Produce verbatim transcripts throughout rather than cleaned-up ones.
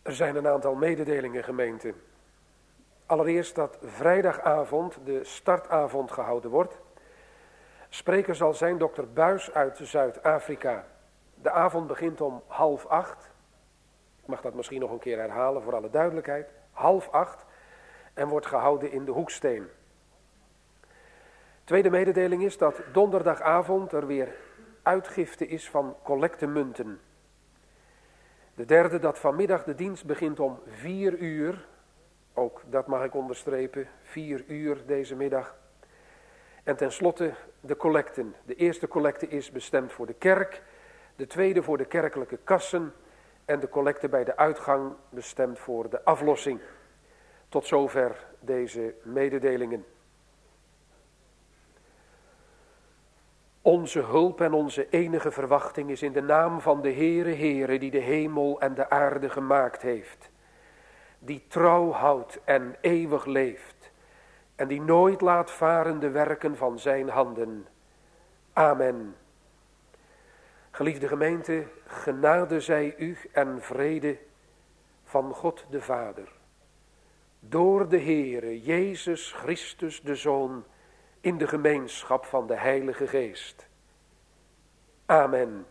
Er zijn een aantal mededelingen, gemeente. Allereerst dat vrijdagavond de startavond gehouden wordt. Spreker zal zijn dokter Buis uit Zuid-Afrika. De avond begint om half acht. Ik mag dat misschien nog een keer herhalen voor alle duidelijkheid. Half acht en wordt gehouden in de Hoeksteen. Tweede mededeling is dat donderdagavond er weer uitgifte is van collectemunten. De derde dat vanmiddag de dienst begint om vier uur. Ook dat mag ik onderstrepen, vier uur deze middag. En tenslotte de collecten. De eerste collecte is bestemd voor de kerk. De tweede voor de kerkelijke kassen. En de collecte bij de uitgang bestemd voor de aflossing. Tot zover deze mededelingen. Onze hulp en onze enige verwachting is in de naam van de Heere Heere die de hemel en de aarde gemaakt heeft. Die trouw houdt en eeuwig leeft. En die nooit laat varen de werken van zijn handen. Amen. Geliefde gemeente, genade zij u en vrede van God de Vader. Door de Heere Jezus Christus de Zoon in de gemeenschap van de Heilige Geest. Amen.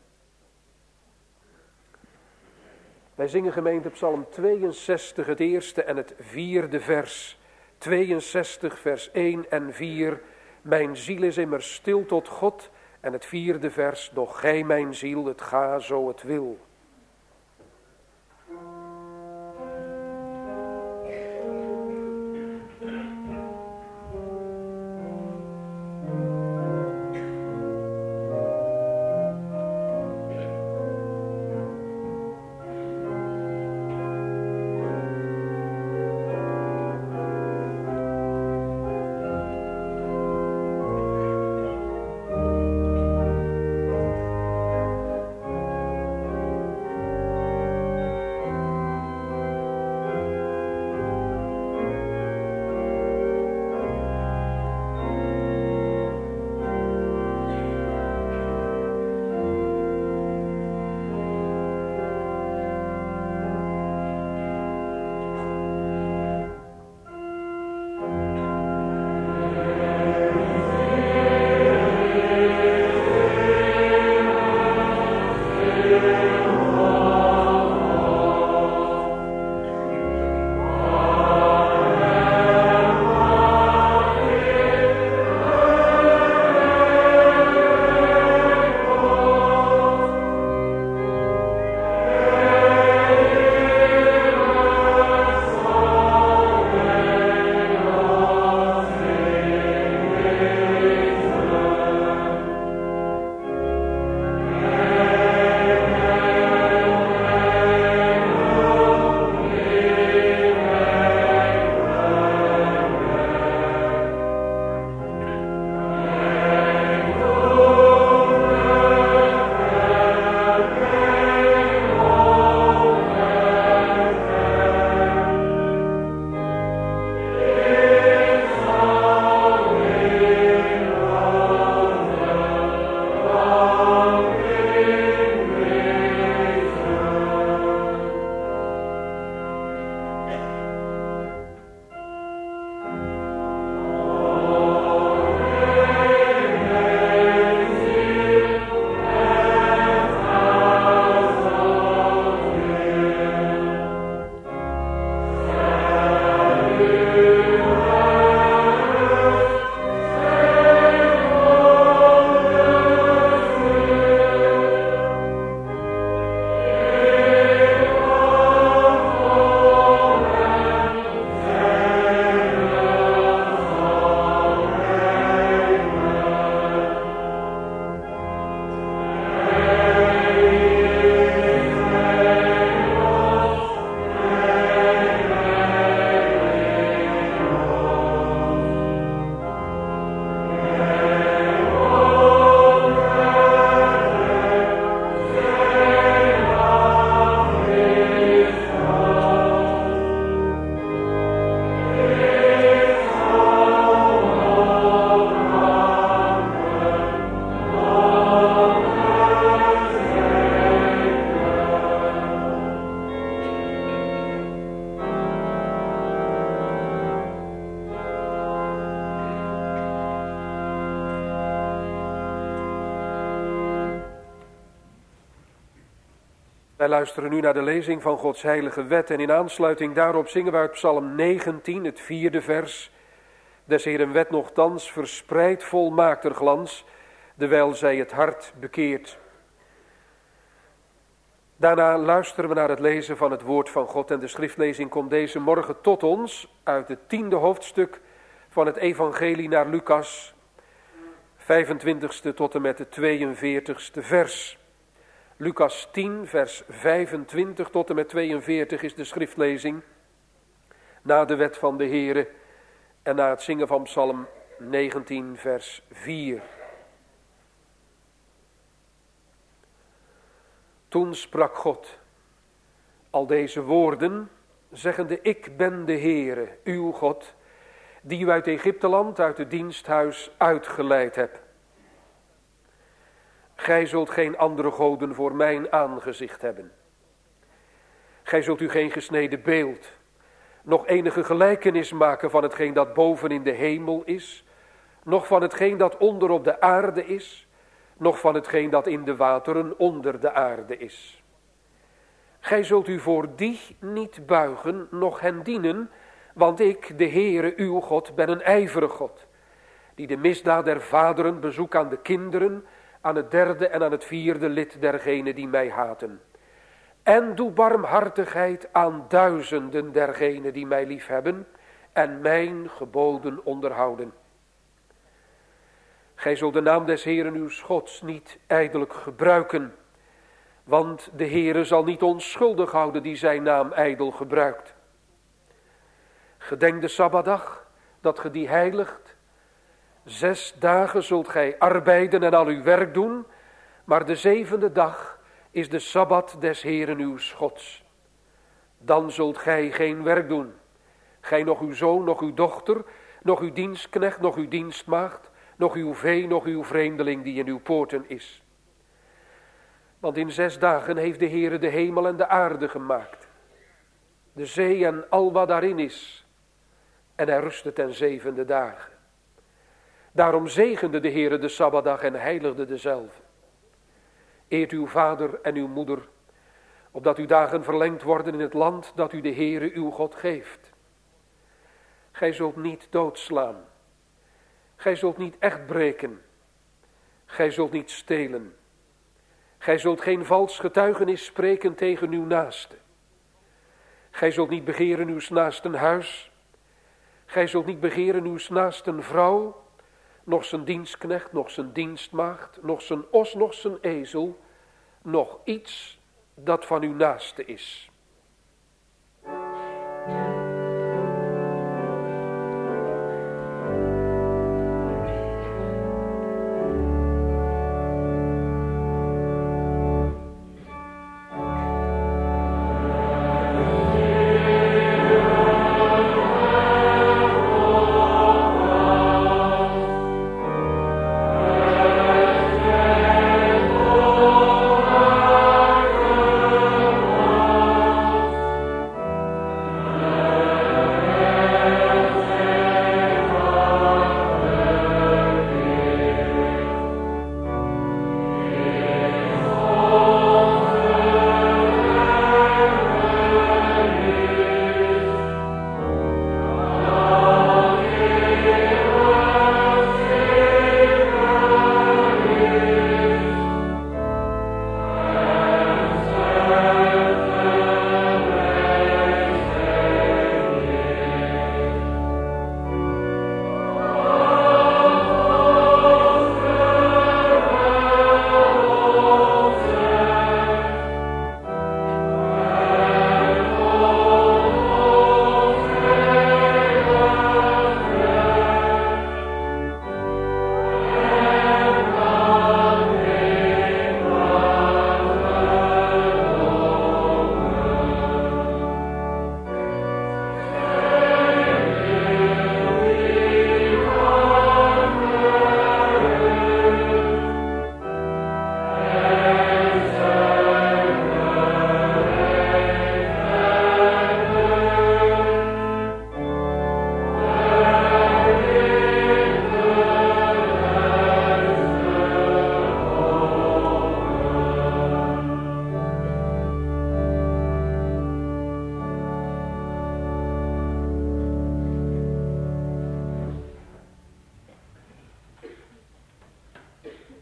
Wij zingen gemeente Psalm tweeënzestig, het eerste en het vierde vers. tweeënzestig vers één en vier. Mijn ziel is immers stil tot God. En het vierde vers, doch gij mijn ziel, het ga zo het wil. Wij luisteren nu naar de lezing van Gods heilige wet en in aansluiting daarop zingen we uit Psalm negentien, het vierde vers. Des Heeren wet nochtans verspreidt volmaakt er glans, dewijl zij het hart bekeert. Daarna luisteren we naar het lezen van het woord van God en de schriftlezing komt deze morgen tot ons uit het tiende hoofdstuk van het evangelie naar Lucas, vijfentwintigste tot en met het tweeënveertigste vers. Lucas tien, vers vijfentwintig tot en met tweeënveertig is de schriftlezing na de wet van de Heere en na het zingen van Psalm negentien, vers vier. Toen sprak God al deze woorden, zeggende: Ik ben de Heere, uw God, die u uit Egypteland, uit het diensthuis uitgeleid hebt. Gij zult geen andere goden voor mijn aangezicht hebben. Gij zult u geen gesneden beeld, nog enige gelijkenis maken van hetgeen dat boven in de hemel is, nog van hetgeen dat onder op de aarde is, nog van hetgeen dat in de wateren onder de aarde is. Gij zult u voor die niet buigen, noch hen dienen, want ik, de Heere, uw God, ben een ijverig God, die de misdaad der vaderen bezoek aan de kinderen, aan het derde en aan het vierde lid dergenen die mij haten. En doe barmhartigheid aan duizenden dergenen die mij liefhebben en mijn geboden onderhouden. Gij zult de naam des Heeren uws Gods niet ijdelijk gebruiken, want de Heere zal niet onschuldig houden die zijn naam ijdel gebruikt. Gedenk de Sabbatdag, dat ge die heiligt. Zes dagen zult gij arbeiden en al uw werk doen, maar de zevende dag is de Sabbat des Heeren uws Gods. Dan zult gij geen werk doen, gij nog uw zoon, nog uw dochter, nog uw dienstknecht, nog uw dienstmaagd, nog uw vee, nog uw vreemdeling die in uw poorten is. Want in zes dagen heeft de Heere de hemel en de aarde gemaakt, de zee en al wat daarin is, en hij rustte ten zevende dagen. Daarom zegende de Heere de Sabbatdag en heiligde dezelve. Eert uw vader en uw moeder, opdat uw dagen verlengd worden in het land dat u de Heere uw God geeft. Gij zult niet doodslaan. Gij zult niet echt breken. Gij zult niet stelen. Gij zult geen vals getuigenis spreken tegen uw naaste. Gij zult niet begeren uws naasten huis. Gij zult niet begeren uws naasten vrouw, nog zijn dienstknecht, nog zijn dienstmaagd, nog zijn os, nog zijn ezel, nog iets dat van uw naaste is. Oh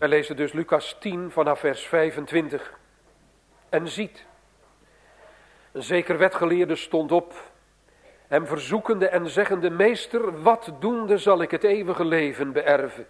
Wij lezen dus Lucas tien vanaf vers vijfentwintig. En ziet, een zeker wetgeleerde stond op, hem verzoekende en zeggende: Meester, wat doende zal ik het eeuwige leven beërven?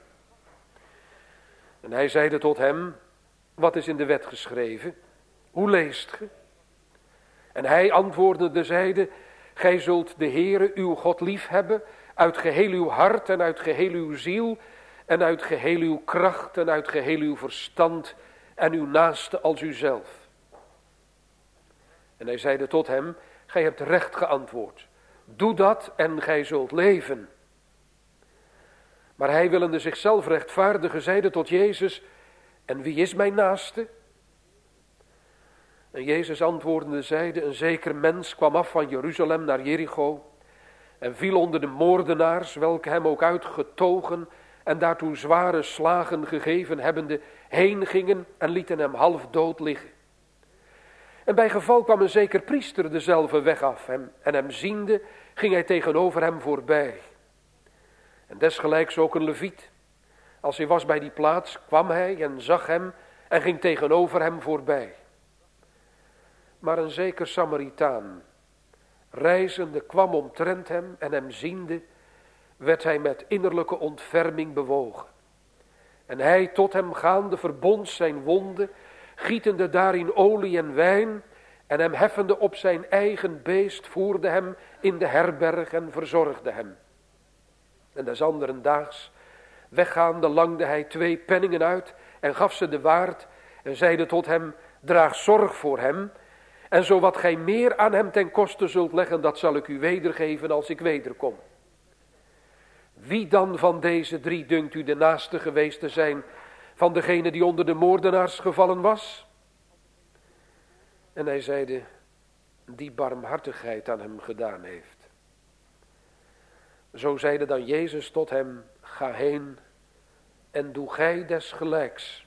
En hij zeide tot hem: Wat is in de wet geschreven? Hoe leest ge? En hij antwoordende zeide: Gij zult de Heere uw God lief hebben uit geheel uw hart en uit geheel uw ziel en uit geheel uw kracht en uit geheel uw verstand en uw naaste als uzelf. En hij zeide tot hem: Gij hebt recht geantwoord. Doe dat en gij zult leven. Maar hij, willende zichzelf rechtvaardigen, zeide tot Jezus: En wie is mijn naaste? En Jezus antwoordende zeide: Een zeker mens kwam af van Jeruzalem naar Jericho en viel onder de moordenaars, welke hem ook uitgetogen en daartoe zware slagen gegeven hebbende, heen gingen en lieten hem half dood liggen. En bij geval kwam een zeker priester dezelfde weg af hem, en hem ziende, ging hij tegenover hem voorbij. En desgelijks ook een leviet. Als hij was bij die plaats, kwam hij en zag hem en ging tegenover hem voorbij. Maar een zeker Samaritaan, reizende, kwam omtrent hem en hem ziende, werd hij met innerlijke ontferming bewogen. En hij tot hem gaande verbond zijn wonden, gietende daarin olie en wijn, en hem heffende op zijn eigen beest, voerde hem in de herberg en verzorgde hem. En des anderen daags, weggaande, langde hij twee penningen uit en gaf ze de waard en zeide tot hem: Draag zorg voor hem, en zo wat gij meer aan hem ten koste zult leggen, dat zal ik u wedergeven als ik wederkom. Wie dan van deze drie dunkt u de naaste geweest te zijn van degene die onder de moordenaars gevallen was? En hij zeide: Die barmhartigheid aan hem gedaan heeft. Zo zeide dan Jezus tot hem: Ga heen en doe gij desgelijks.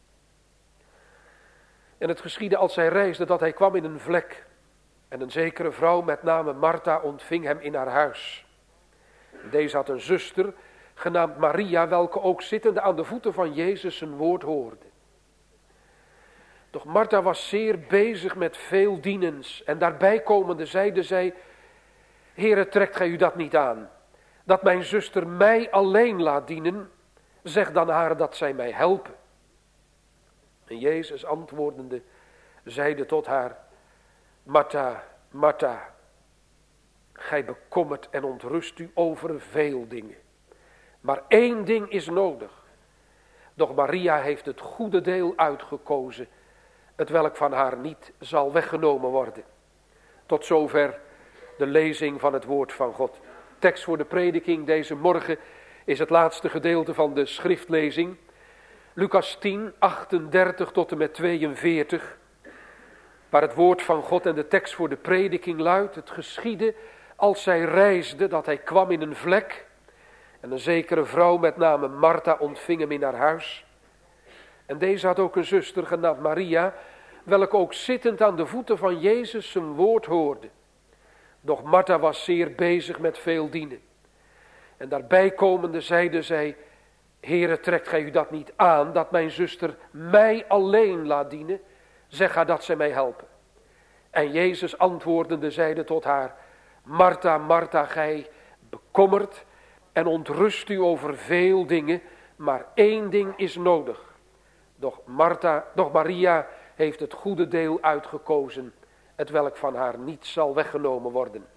En het geschiedde als hij reisde dat hij kwam in een vlek. En een zekere vrouw met name Martha ontving hem in haar huis. Deze had een zuster, genaamd Maria, welke ook zittende aan de voeten van Jezus zijn woord hoorde. Doch Martha was zeer bezig met veel dienens, en daarbij komende zeide zij: Heere, trekt gij u dat niet aan, dat mijn zuster mij alleen laat dienen? Zeg dan haar dat zij mij helpen. En Jezus antwoordende zeide tot haar: Martha, Martha, gij bekommert en ontrust u over veel dingen. Maar één ding is nodig. Doch Maria heeft het goede deel uitgekozen, het welk van haar niet zal weggenomen worden. Tot zover de lezing van het woord van God. Tekst voor de prediking deze morgen is het laatste gedeelte van de schriftlezing. Lucas tien, achtendertig tot en met tweeënveertig. Waar het woord van God en de tekst voor de prediking luidt: Het geschiedde als zij reisde dat hij kwam in een vlek. En een zekere vrouw met name Martha ontving hem in haar huis. En deze had ook een zuster genaamd Maria, welke ook zittend aan de voeten van Jezus zijn woord hoorde. Doch Martha was zeer bezig met veel dienen. En daarbij komende zeide zij: Heere, trekt gij u dat niet aan, dat mijn zuster mij alleen laat dienen? Zeg haar dat zij mij helpen. En Jezus antwoordende zeide tot haar: Martha, Martha, gij bekommert en ontrust u over veel dingen, maar één ding is nodig. Doch, Martha, doch Maria heeft het goede deel uitgekozen, het welk van haar niet zal weggenomen worden.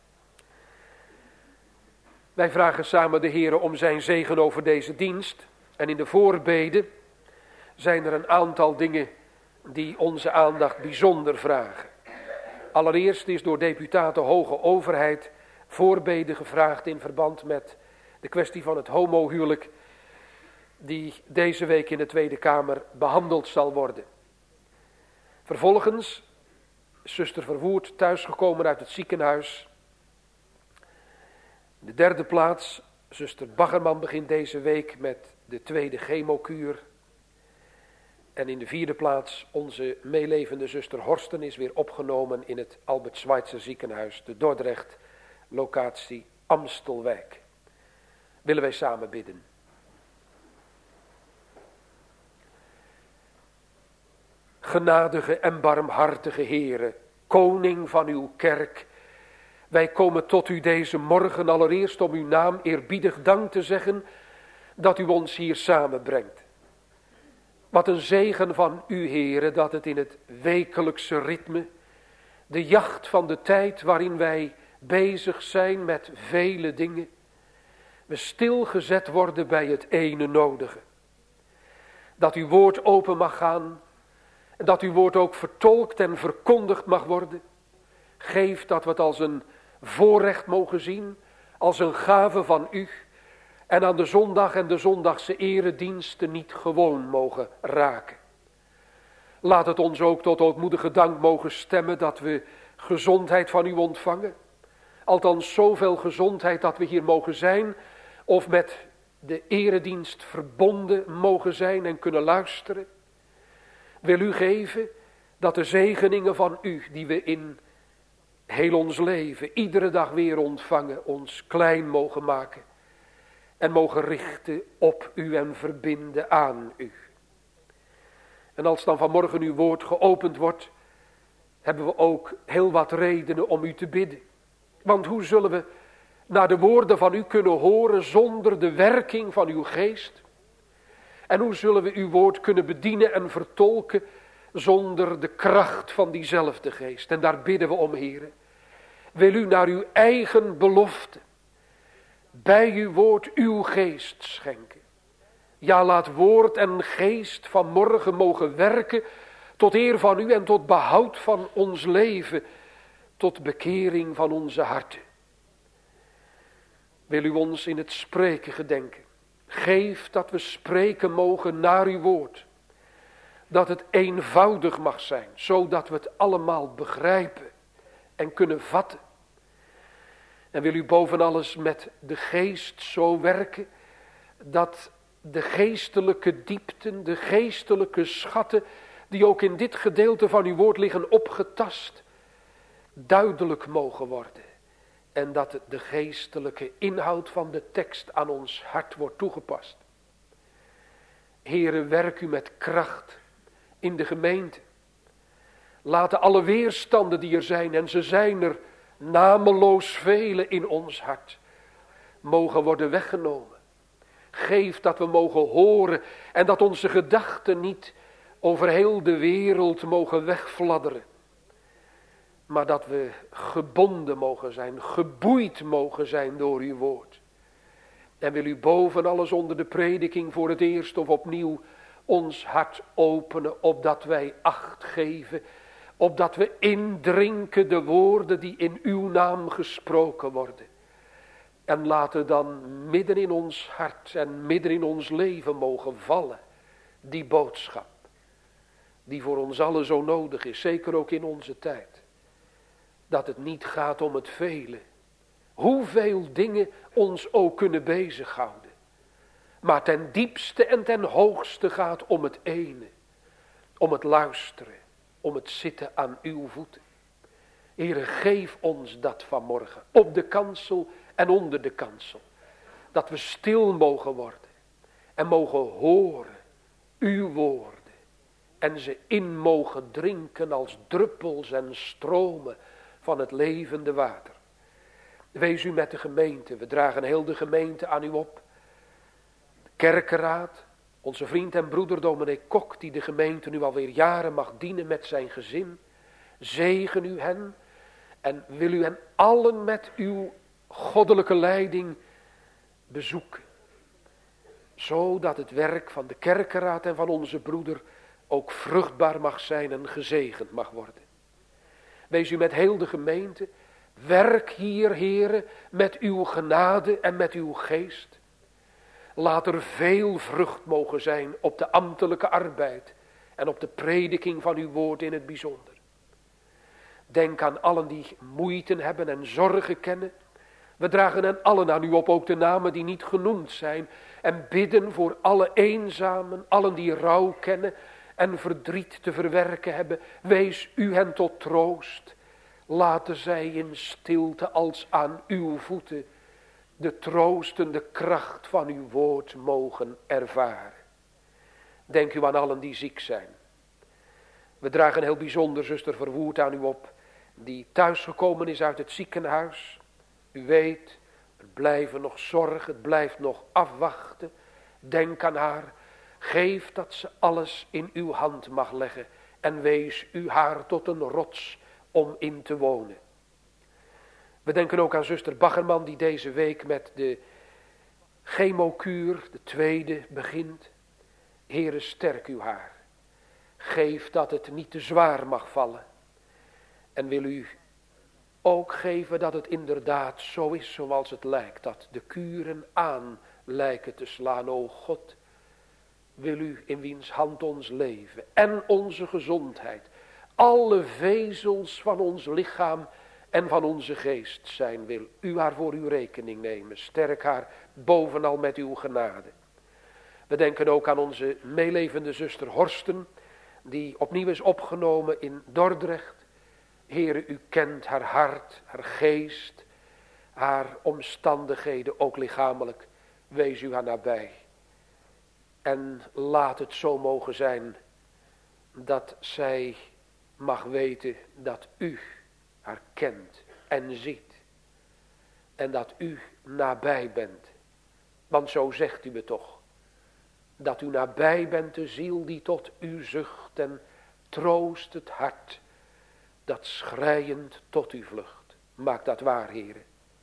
Wij vragen samen de Heere om zijn zegen over deze dienst. En in de voorbeden zijn er een aantal dingen die onze aandacht bijzonder vragen. Allereerst is door deputaten Hoge Overheid voorbeden gevraagd in verband met de kwestie van het homohuwelijk, die deze week in de Tweede Kamer behandeld zal worden. Vervolgens is zuster Verwoerd thuisgekomen uit het ziekenhuis. In de derde plaats, zuster Baggerman begint deze week met de tweede chemokuur. En in de vierde plaats, onze meelevende zuster Horsten is weer opgenomen in het Albert Schweitzer ziekenhuis, de Dordrecht, locatie Amstelwijk. Willen wij samen bidden. Genadige en barmhartige Heere, koning van uw kerk, wij komen tot u deze morgen allereerst om uw naam eerbiedig dank te zeggen dat u ons hier samenbrengt. Wat een zegen van u, Heere, dat het in het wekelijkse ritme, de jacht van de tijd waarin wij bezig zijn met vele dingen, we stilgezet worden bij het ene nodige. Dat uw woord open mag gaan, en dat uw woord ook vertolkt en verkondigd mag worden. Geef dat we het als een voorrecht mogen zien, als een gave van u, en aan de zondag en de zondagse erediensten niet gewoon mogen raken. Laat het ons ook tot ootmoedige dank mogen stemmen dat we gezondheid van u ontvangen. Althans zoveel gezondheid dat we hier mogen zijn of met de eredienst verbonden mogen zijn en kunnen luisteren. Wil u geven dat de zegeningen van u die we in heel ons leven iedere dag weer ontvangen ons klein mogen maken. En mogen richten op u en verbinden aan u. En als dan vanmorgen uw woord geopend wordt, hebben we ook heel wat redenen om u te bidden. Want hoe zullen we naar de woorden van u kunnen horen zonder de werking van uw geest? En hoe zullen we uw woord kunnen bedienen en vertolken zonder de kracht van diezelfde geest? En daar bidden we om, Heere. Wil u naar uw eigen belofte bij uw woord uw geest schenken. Ja, laat woord en geest vanmorgen mogen werken tot eer van u en tot behoud van ons leven, tot bekering van onze harten. Wil u ons in het spreken gedenken. Geef dat we spreken mogen naar uw woord. Dat het eenvoudig mag zijn, zodat we het allemaal begrijpen en kunnen vatten. En wil u boven alles met de geest zo werken, dat de geestelijke diepten, de geestelijke schatten, die ook in dit gedeelte van uw woord liggen opgetast, duidelijk mogen worden. En dat de geestelijke inhoud van de tekst aan ons hart wordt toegepast. Heere, werk u met kracht in de gemeente. Laten alle weerstanden die er zijn, en ze zijn er nameloos vele in ons hart, mogen worden weggenomen. Geef dat we mogen horen en dat onze gedachten niet over heel de wereld mogen wegfladderen. Maar dat we gebonden mogen zijn, geboeid mogen zijn door uw woord. En wil u boven alles onder de prediking voor het eerst of opnieuw ons hart openen, opdat wij acht geven, opdat we indrinken de woorden die in uw naam gesproken worden. En laten dan midden in ons hart en midden in ons leven mogen vallen die boodschap, die voor ons allen zo nodig is, zeker ook in onze tijd. Dat het niet gaat om het vele, hoeveel dingen ons ook kunnen bezighouden. Maar ten diepste en ten hoogste gaat om het ene, om het luisteren, om het zitten aan uw voeten. Heere, geef ons dat vanmorgen, op de kansel en onder de kansel. Dat we stil mogen worden en mogen horen uw woorden. En ze in mogen drinken als druppels en stromen van het levende water. Wees u met de gemeente, we dragen heel de gemeente aan u op. De kerkenraad, onze vriend en broeder dominee Kok, die de gemeente nu alweer jaren mag dienen met zijn gezin. Zegen u hen en wil u hen allen met uw goddelijke leiding bezoeken. Zodat het werk van de kerkenraad en van onze broeder ook vruchtbaar mag zijn en gezegend mag worden. Wees u met heel de gemeente. Werk hier, Heere, met uw genade en met uw geest. Laat er veel vrucht mogen zijn op de ambtelijke arbeid en op de prediking van uw woord in het bijzonder. Denk aan allen die moeite hebben en zorgen kennen. We dragen hen allen aan u op, ook de namen die niet genoemd zijn. En bidden voor alle eenzamen, allen die rouw kennen en verdriet te verwerken hebben. Wees u hen tot troost. Laten zij in stilte als aan uw voeten de troostende kracht van uw woord mogen ervaren. Denk u aan allen die ziek zijn. We dragen heel bijzonder zuster Verwoerd aan u op, die thuisgekomen is uit het ziekenhuis. U weet, het blijven nog zorgen, het blijft nog afwachten. Denk aan haar, geef dat ze alles in uw hand mag leggen en wees u haar tot een rots om in te wonen. We denken ook aan zuster Baggerman die deze week met de chemokuur, de tweede, begint. Heere, sterk uw haar. Geef dat het niet te zwaar mag vallen. En wil u ook geven dat het inderdaad zo is zoals het lijkt. Dat de kuren aan lijken te slaan. O God, wil u in wiens hand ons leven en onze gezondheid, alle vezels van ons lichaam en van onze geest zijn wil. U haar voor uw rekening nemen. Sterk haar bovenal met uw genade. We denken ook aan onze meelevende zuster Horsten, die opnieuw is opgenomen in Dordrecht. Heere, u kent haar hart, haar geest, haar omstandigheden, ook lichamelijk. Wees u haar nabij. En laat het zo mogen zijn dat zij mag weten dat u haar kent en ziet. En dat u nabij bent. Want zo zegt u het toch. Dat u nabij bent, de ziel die tot u zucht en troost het hart dat schreiend tot u vlucht. Maak dat waar, Heere.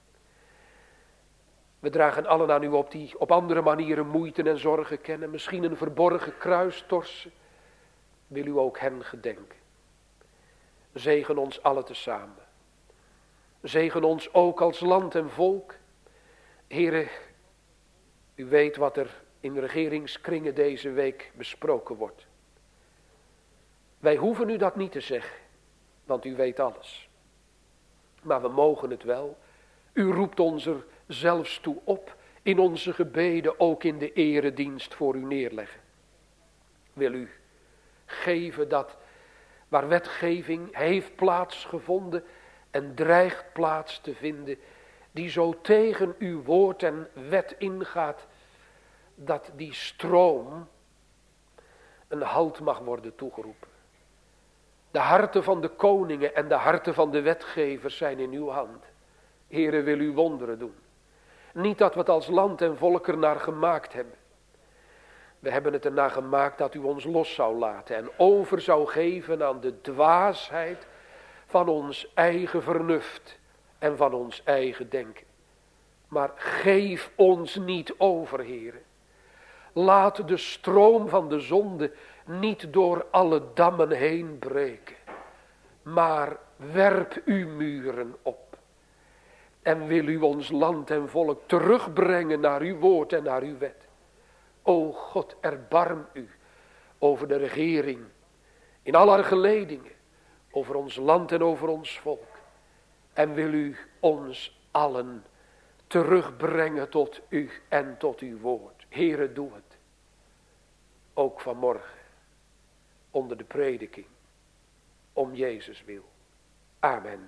We dragen allen aan u op die op andere manieren moeite en zorgen kennen. Misschien een verborgen kruis torsen. Wil u ook hen gedenken. Zegen ons allen tezamen. Zegen ons ook als land en volk. Heere, u weet wat er in regeringskringen deze week besproken wordt. Wij hoeven u dat niet te zeggen, want u weet alles. Maar we mogen het wel. U roept ons er zelfs toe op, in onze gebeden ook in de eredienst voor u neerleggen. Wil u geven dat waar wetgeving heeft plaatsgevonden en dreigt plaats te vinden, die zo tegen uw woord en wet ingaat, dat die stroom een halt mag worden toegeroepen. De harten van de koningen en de harten van de wetgevers zijn in uw hand. Heere, wil u wonderen doen. Niet dat we het als land en volk ernaar gemaakt hebben. We hebben het ernaar gemaakt dat u ons los zou laten en over zou geven aan de dwaasheid van ons eigen vernuft en van ons eigen denken. Maar geef ons niet over, Heere. Laat de stroom van de zonde niet door alle dammen heen breken. Maar werp uw muren op. En wil u ons land en volk terugbrengen naar uw woord en naar uw wet. O God, erbarm u over de regering. In al haar geledingen. Over ons land en over ons volk. En wil u ons allen terugbrengen tot u en tot uw woord. Heere, doe het. Ook vanmorgen. Onder de prediking. Om Jezus wil. Amen.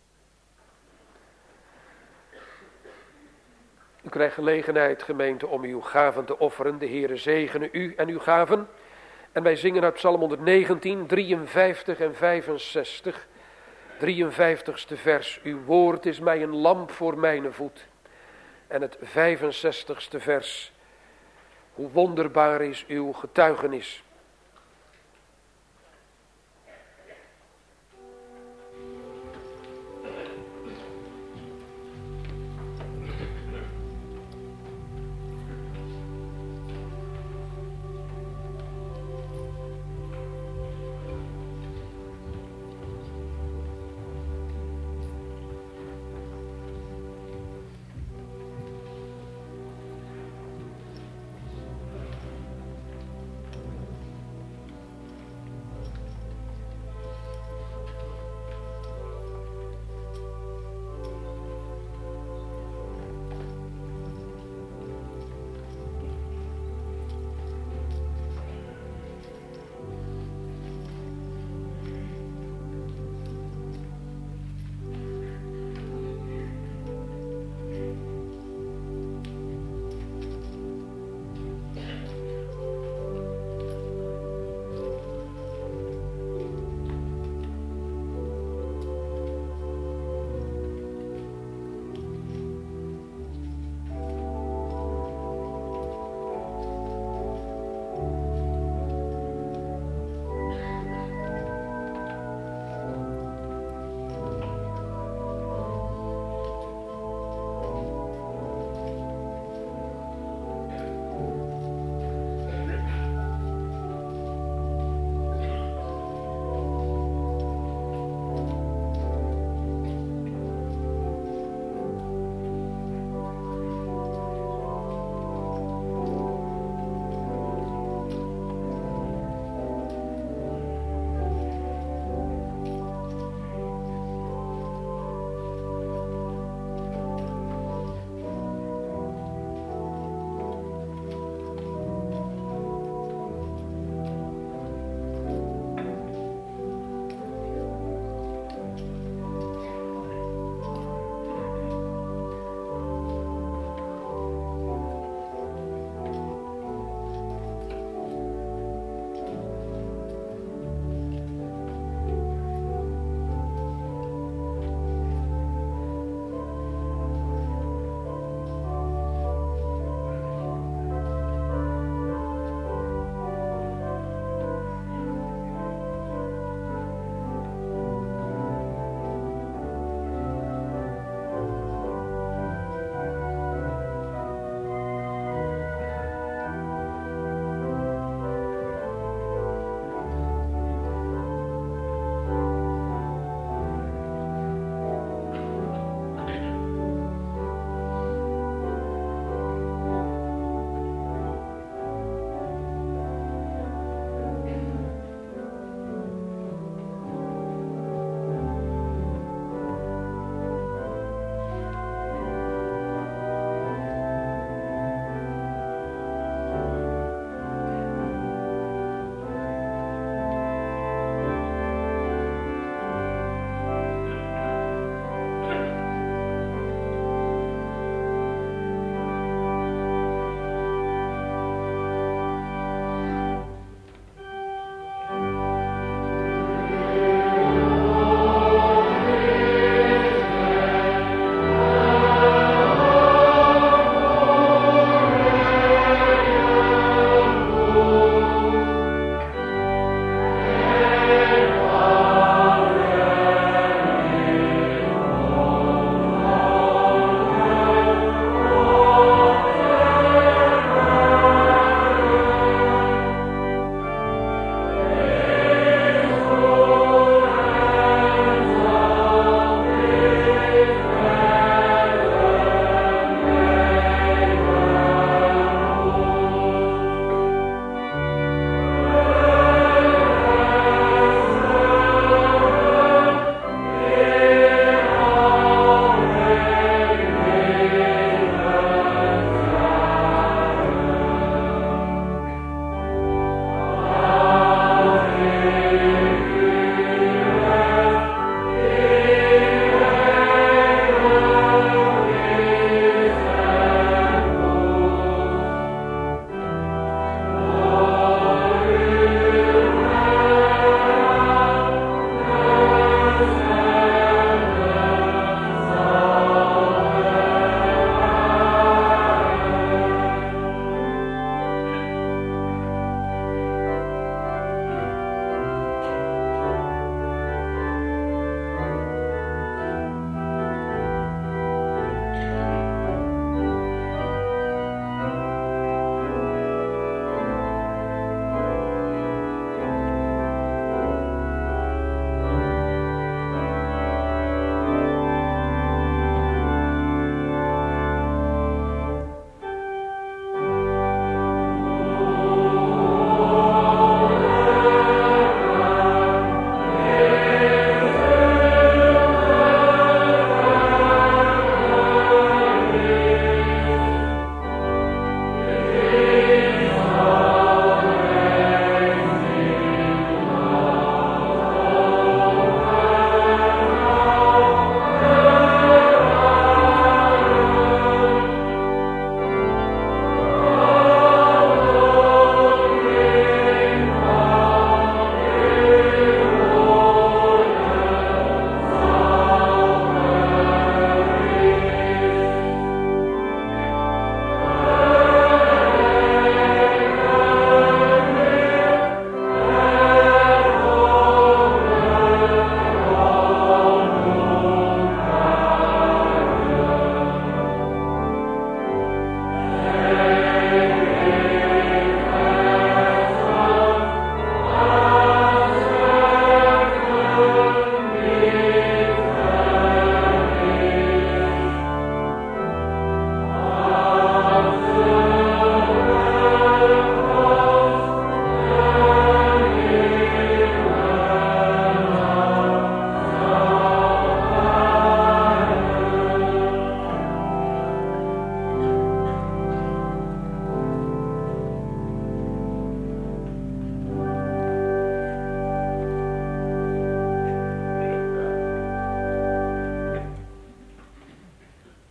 U krijgt gelegenheid, gemeente, om uw gaven te offeren. De Heere zegene u en uw gaven. En wij zingen uit Psalm honderdnegentien, drieënvijftig en vijfenzestig. drieënvijftigste vers. Uw woord is mij een lamp voor mijn voet. En het vijfenzestigste vers. Hoe wonderbaar is uw getuigenis.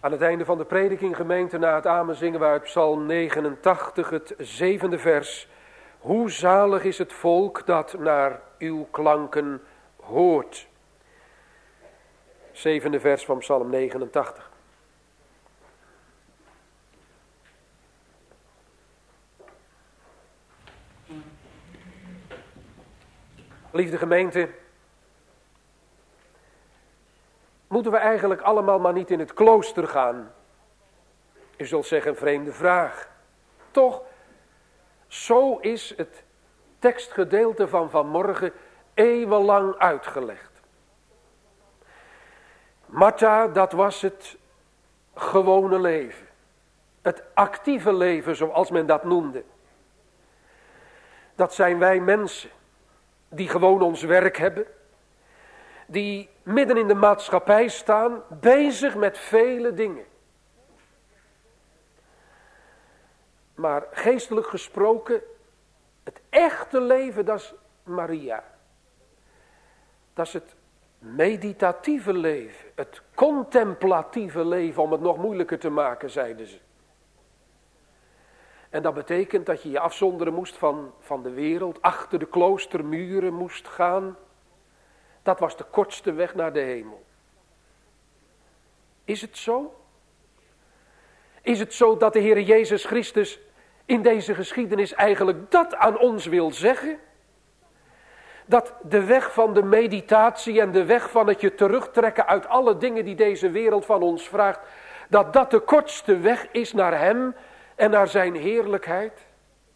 Aan het einde van de prediking, gemeente, na het amen zingen we uit Psalm negenentachtig, het zevende vers. Hoe zalig is het volk dat naar uw klanken hoort. Zevende vers van Psalm negenentachtig. Liefde gemeente, moeten we eigenlijk allemaal maar niet in het klooster gaan? U zult zeggen, een vreemde vraag. Toch, zo is het tekstgedeelte van vanmorgen eeuwenlang uitgelegd. Martha, dat was het gewone leven. Het actieve leven, zoals men dat noemde. Dat zijn wij mensen die gewoon ons werk hebben. Die midden in de maatschappij staan, bezig met vele dingen. Maar geestelijk gesproken, het echte leven, dat is Maria. Dat is het meditatieve leven, het contemplatieve leven, om het nog moeilijker te maken, zeiden ze. En dat betekent dat je je afzonderen moest van, van de wereld, achter de kloostermuren moest gaan. Dat was de kortste weg naar de hemel. Is het zo? Is het zo dat de Heer Jezus Christus in deze geschiedenis eigenlijk dat aan ons wil zeggen? Dat de weg van de meditatie en de weg van het je terugtrekken uit alle dingen die deze wereld van ons vraagt, dat dat de kortste weg is naar Hem en naar Zijn heerlijkheid?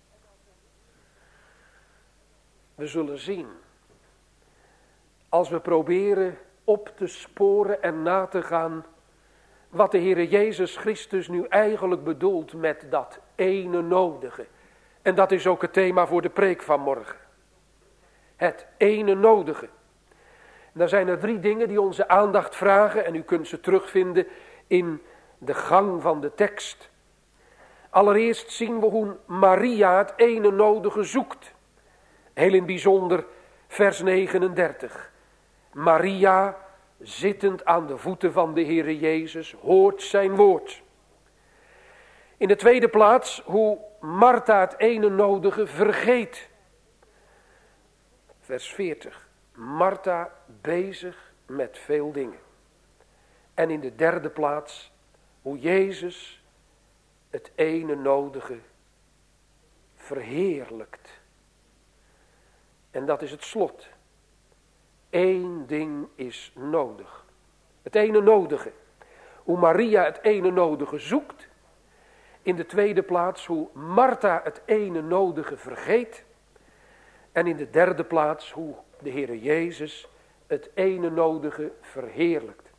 We zullen zien. Als we proberen op te sporen en na te gaan wat de Heere Jezus Christus nu eigenlijk bedoelt met dat ene nodige. En dat is ook het thema voor de preek van morgen. Het ene nodige. En dan zijn er drie dingen die onze aandacht vragen en u kunt ze terugvinden in de gang van de tekst. Allereerst zien we hoe Maria het ene nodige zoekt. Heel in het bijzonder vers negenendertig. Maria, zittend aan de voeten van de Heere Jezus, hoort zijn woord. In de tweede plaats, hoe Martha het ene nodige vergeet. Vers veertig. Martha bezig met veel dingen. En in de derde plaats, hoe Jezus het ene nodige verheerlijkt. En dat is het slot. Eén ding is nodig. Het ene nodige. Hoe Maria het ene nodige zoekt. In de tweede plaats hoe Martha het ene nodige vergeet. En in de derde plaats hoe de Heere Jezus het ene nodige verheerlijkt.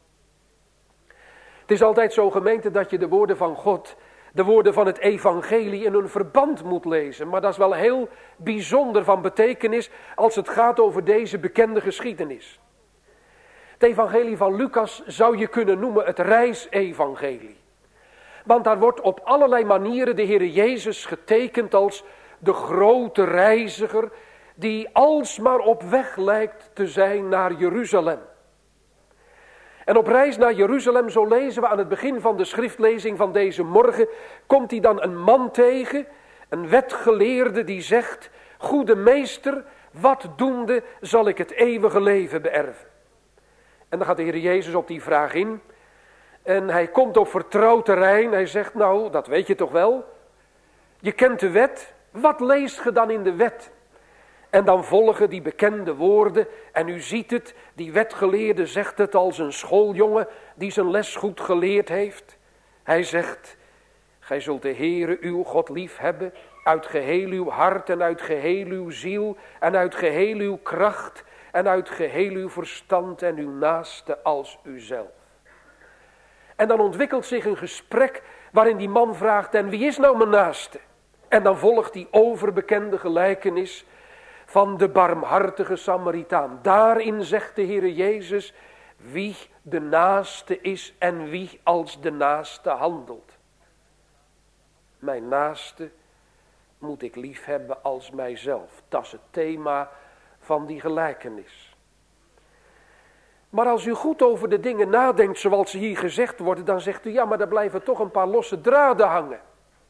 Het is altijd zo, gemeente, dat je de woorden van God, de woorden van het evangelie in een verband moet lezen. Maar dat is wel heel bijzonder van betekenis als het gaat over deze bekende geschiedenis. Het evangelie van Lucas zou je kunnen noemen het reisevangelie. Want daar wordt op allerlei manieren de Heere Jezus getekend als de grote reiziger die alsmaar op weg lijkt te zijn naar Jeruzalem. En op reis naar Jeruzalem, zo lezen we aan het begin van de schriftlezing van deze morgen, komt hij dan een man tegen, een wetgeleerde die zegt: Goede meester, wat doende zal ik het eeuwige leven beërven? En dan gaat de Heer Jezus op die vraag in. En hij komt op vertrouwd terrein. Hij zegt: Nou, dat weet je toch wel? Je kent de wet. Wat leest ge dan in de wet? En dan volgen die bekende woorden. En u ziet het, die wetgeleerde zegt het als een schooljongen die zijn les goed geleerd heeft. Hij zegt: Gij zult de Heere uw God lief hebben uit geheel uw hart en uit geheel uw ziel en uit geheel uw kracht en uit geheel uw verstand en uw naaste als uzelf. En dan ontwikkelt zich een gesprek waarin die man vraagt: En wie is nou mijn naaste? En dan volgt die overbekende gelijkenis van de barmhartige Samaritaan. Daarin zegt de Heere Jezus wie de naaste is en wie als de naaste handelt. Mijn naaste moet ik lief hebben als mijzelf. Dat is het thema van die gelijkenis. Maar als u goed over de dingen nadenkt zoals ze hier gezegd worden, dan zegt u, ja, maar daar blijven toch een paar losse draden hangen.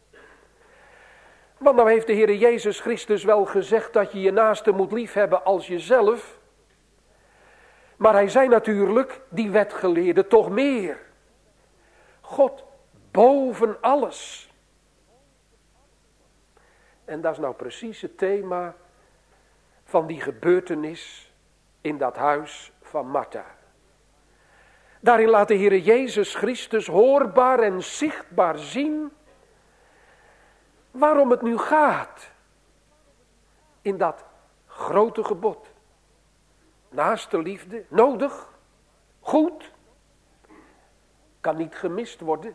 Want nou heeft de Heer Jezus Christus wel gezegd dat je je naaste moet liefhebben als jezelf. Maar hij zei natuurlijk, die wetgeleerde, toch meer. God boven alles. En dat is nou precies het thema van die gebeurtenis in dat huis van Martha. Daarin laat de Heer Jezus Christus hoorbaar en zichtbaar zien waarom het nu gaat in dat grote gebod. Naaste liefde, nodig, goed, kan niet gemist worden.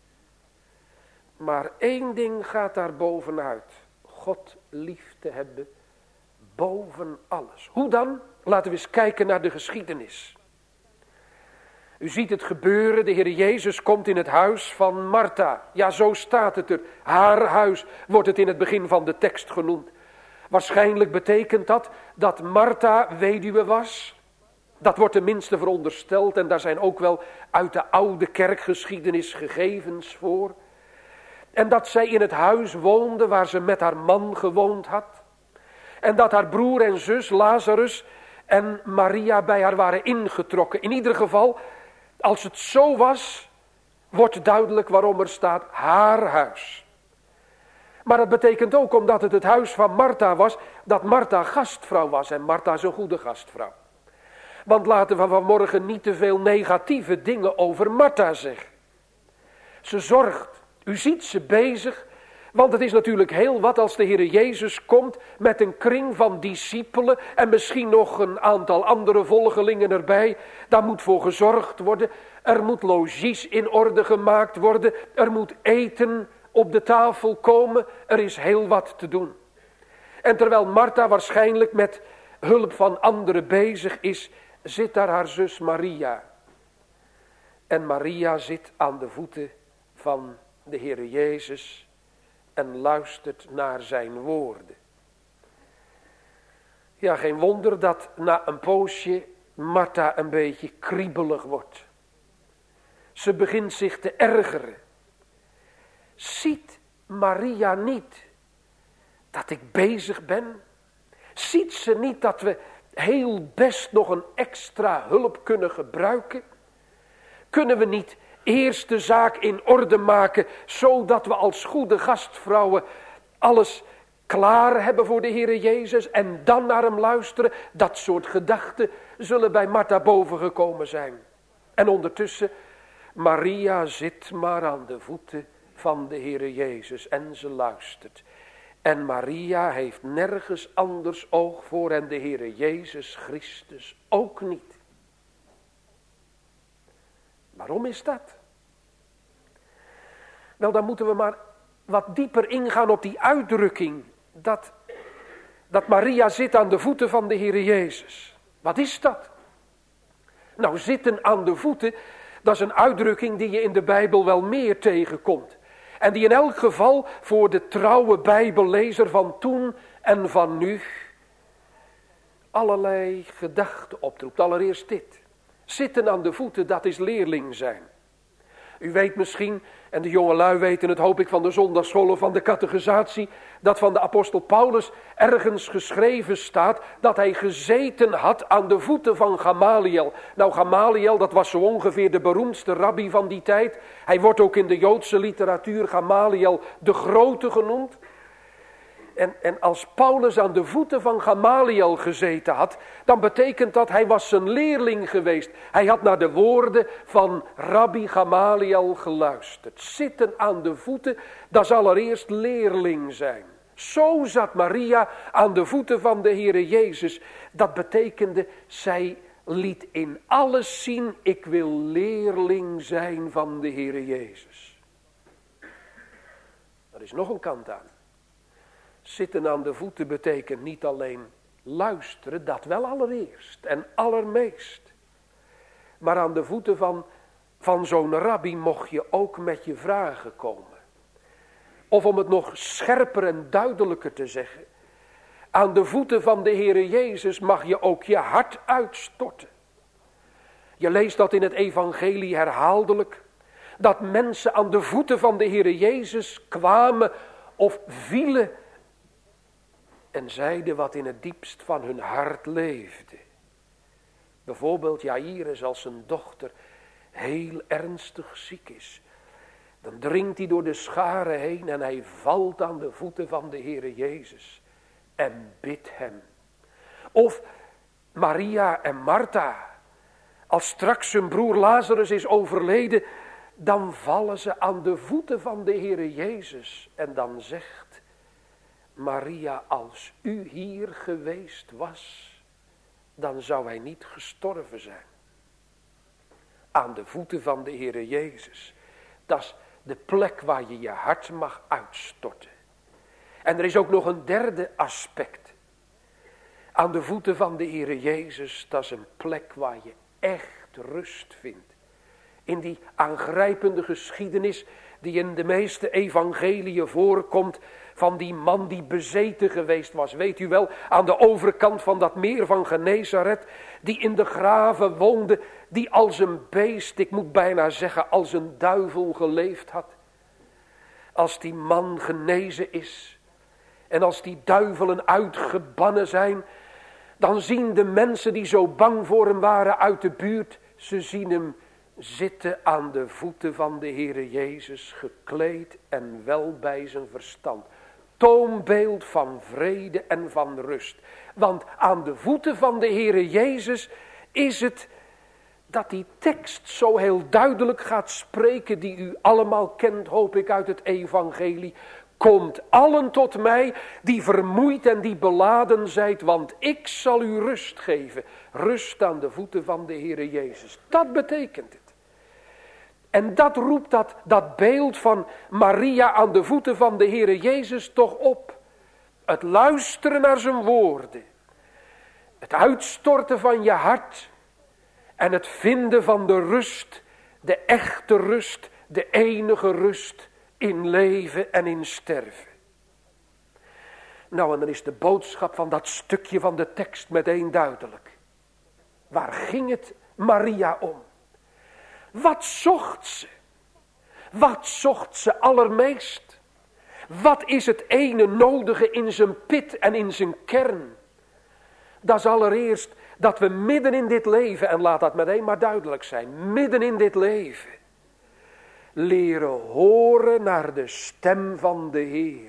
Maar één ding gaat daar bovenuit. God lief te hebben boven alles. Hoe dan? Laten we eens kijken naar de geschiedenis. U ziet het gebeuren, de Heer Jezus komt in het huis van Martha. Ja, zo staat het er. Haar huis wordt het in het begin van de tekst genoemd. Waarschijnlijk betekent dat dat Martha weduwe was. Dat wordt tenminste verondersteld en daar zijn ook wel uit de oude kerkgeschiedenis gegevens voor. En dat zij in het huis woonde waar ze met haar man gewoond had. En dat haar broer en zus Lazarus en Maria bij haar waren ingetrokken. In ieder geval, als het zo was, wordt duidelijk waarom er staat haar huis. Maar dat betekent ook, omdat het het huis van Martha was, dat Martha gastvrouw was. En Martha is een goede gastvrouw. Want laten we vanmorgen niet te veel negatieve dingen over Martha zeggen. Ze zorgt. U ziet ze bezig. Want het is natuurlijk heel wat als de Heer Jezus komt met een kring van discipelen en misschien nog een aantal andere volgelingen erbij. Daar moet voor gezorgd worden. Er moet logies in orde gemaakt worden. Er moet eten op de tafel komen. Er is heel wat te doen. En terwijl Martha waarschijnlijk met hulp van anderen bezig is, zit daar haar zus Maria. En Maria zit aan de voeten van de Heer Jezus en luistert naar zijn woorden. Ja, geen wonder dat na een poosje Martha een beetje kriebelig wordt. Ze begint zich te ergeren. Ziet Maria niet dat ik bezig ben? Ziet ze niet dat we heel best nog een extra hulp kunnen gebruiken? Kunnen we niet eerst de zaak in orde maken, zodat we als goede gastvrouwen alles klaar hebben voor de Heer Jezus en dan naar hem luisteren? Dat soort gedachten zullen bij Martha bovengekomen zijn. En ondertussen, Maria zit maar aan de voeten van de Heer Jezus en ze luistert. En Maria heeft nergens anders oog voor en de Heer Jezus Christus ook niet. Waarom is dat? Wel, dan moeten we maar wat dieper ingaan op die uitdrukking. Dat, dat Maria zit aan de voeten van de Heer Jezus. Wat is dat? Nou, zitten aan de voeten, dat is een uitdrukking die je in de Bijbel wel meer tegenkomt. En die in elk geval voor de trouwe Bijbellezer van toen en van nu allerlei gedachten optroept. Allereerst dit. Zitten aan de voeten, dat is leerling zijn. U weet misschien, en de jongelui weten het hoop ik van de zondagschool of van de catechisatie, dat van de apostel Paulus ergens geschreven staat dat hij gezeten had aan de voeten van Gamaliel. Nou, Gamaliel, dat was zo ongeveer de beroemdste rabbi van die tijd. Hij wordt ook in de Joodse literatuur Gamaliel de Grote genoemd. En, en als Paulus aan de voeten van Gamaliel gezeten had, dan betekent dat hij was zijn leerling geweest. Hij had naar de woorden van Rabbi Gamaliel geluisterd. Zitten aan de voeten, dat zal allereerst leerling zijn. Zo zat Maria aan de voeten van de Heere Jezus. Dat betekende, zij liet in alles zien, ik wil leerling zijn van de Heere Jezus. Er is nog een kant aan. Zitten aan de voeten betekent niet alleen luisteren, dat wel allereerst en allermeest. Maar aan de voeten van, van zo'n rabbi mocht je ook met je vragen komen. Of om het nog scherper en duidelijker te zeggen, aan de voeten van de Heere Jezus mag je ook je hart uitstorten. Je leest dat in het evangelie herhaaldelijk. Dat mensen aan de voeten van de Heere Jezus kwamen of vielen. En zeiden wat in het diepst van hun hart leefde. Bijvoorbeeld Jairus, als zijn dochter heel ernstig ziek is. Dan dringt hij door de scharen heen en hij valt aan de voeten van de Heere Jezus. En bidt hem. Of Maria en Martha. Als straks zijn broer Lazarus is overleden, dan vallen ze aan de voeten van de Heere Jezus. En dan zegt Maria, als u hier geweest was, dan zou hij niet gestorven zijn. Aan de voeten van de Heere Jezus. Dat is de plek waar je je hart mag uitstorten. En er is ook nog een derde aspect. Aan de voeten van de Heere Jezus, dat is een plek waar je echt rust vindt. In die aangrijpende geschiedenis die in de meeste evangeliën voorkomt van die man die bezeten geweest was. Weet u wel, aan de overkant van dat meer van Genesaret, die in de graven woonde, die als een beest, ik moet bijna zeggen als een duivel geleefd had. Als die man genezen is en als die duivelen uitgebannen zijn, dan zien de mensen die zo bang voor hem waren uit de buurt, ze zien hem zitten aan de voeten van de Heere Jezus, gekleed en wel bij zijn verstand. Toonbeeld van vrede en van rust. Want aan de voeten van de Heere Jezus is het dat die tekst zo heel duidelijk gaat spreken, die u allemaal kent, hoop ik, uit het evangelie. Komt allen tot mij die vermoeid en die beladen zijt, want ik zal u rust geven. Rust aan de voeten van de Heere Jezus. Dat betekent het. En dat roept dat, dat beeld van Maria aan de voeten van de Heere Jezus toch op. Het luisteren naar zijn woorden. Het uitstorten van je hart. En het vinden van de rust. De echte rust. De enige rust in leven en in sterven. Nou, en dan is de boodschap van dat stukje van de tekst meteen duidelijk. Waar ging het Maria om? Wat zocht ze? Wat zocht ze allermeest? Wat is het ene nodige in zijn pit en in zijn kern? Dat is allereerst dat we midden in dit leven, en laat dat meteen maar duidelijk zijn, midden in dit leven, leren horen naar de stem van de Heer.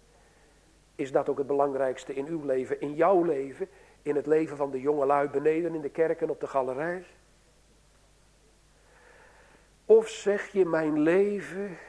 Is dat ook het belangrijkste in uw leven, in jouw leven, in het leven van de jongelui beneden in de kerk en op de galerij? Of zeg je, mijn leven,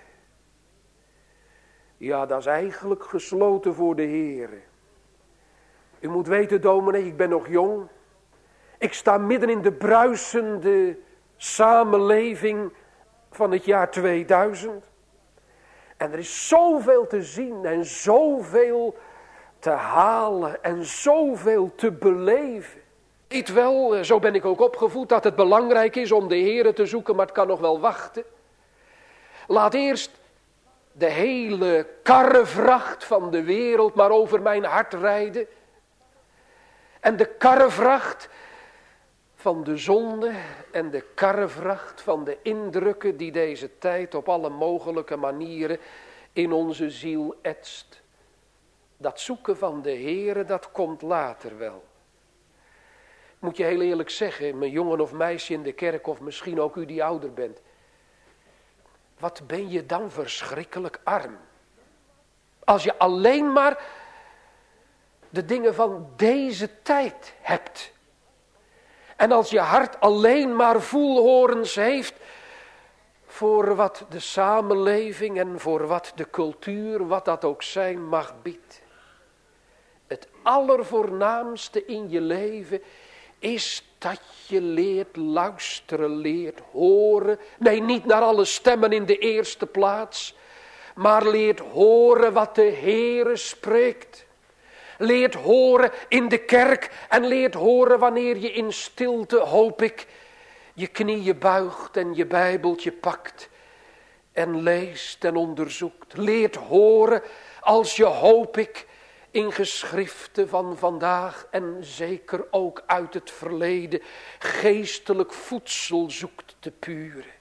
ja, dat is eigenlijk gesloten voor de Heer. U moet weten, dominee, ik ben nog jong. Ik sta midden in de bruisende samenleving van het jaar tweeduizend. En er is zoveel te zien en zoveel te halen en zoveel te beleven. Weet wel, zo ben ik ook opgevoed, dat het belangrijk is om de Heere te zoeken, maar het kan nog wel wachten. Laat eerst de hele karrevracht van de wereld maar over mijn hart rijden. En de karrevracht van de zonde en de karrevracht van de indrukken die deze tijd op alle mogelijke manieren in onze ziel etst. Dat zoeken van de Heere, dat komt later wel. Moet je heel eerlijk zeggen, mijn jongen of meisje in de kerk, of misschien ook u die ouder bent. Wat ben je dan verschrikkelijk arm. Als je alleen maar de dingen van deze tijd hebt. En als je hart alleen maar voelhorens heeft voor wat de samenleving en voor wat de cultuur, wat dat ook zijn mag, biedt. Het allervoornaamste in je leven is dat je leert luisteren, leert horen. Nee, niet naar alle stemmen in de eerste plaats, maar leert horen wat de Heere spreekt. Leert horen in de kerk en leert horen wanneer je in stilte, hoop ik, je knieën buigt en je Bijbeltje pakt en leest en onderzoekt. Leert horen als je, hoop ik, in geschriften van vandaag en zeker ook uit het verleden geestelijk voedsel zoekt te puren.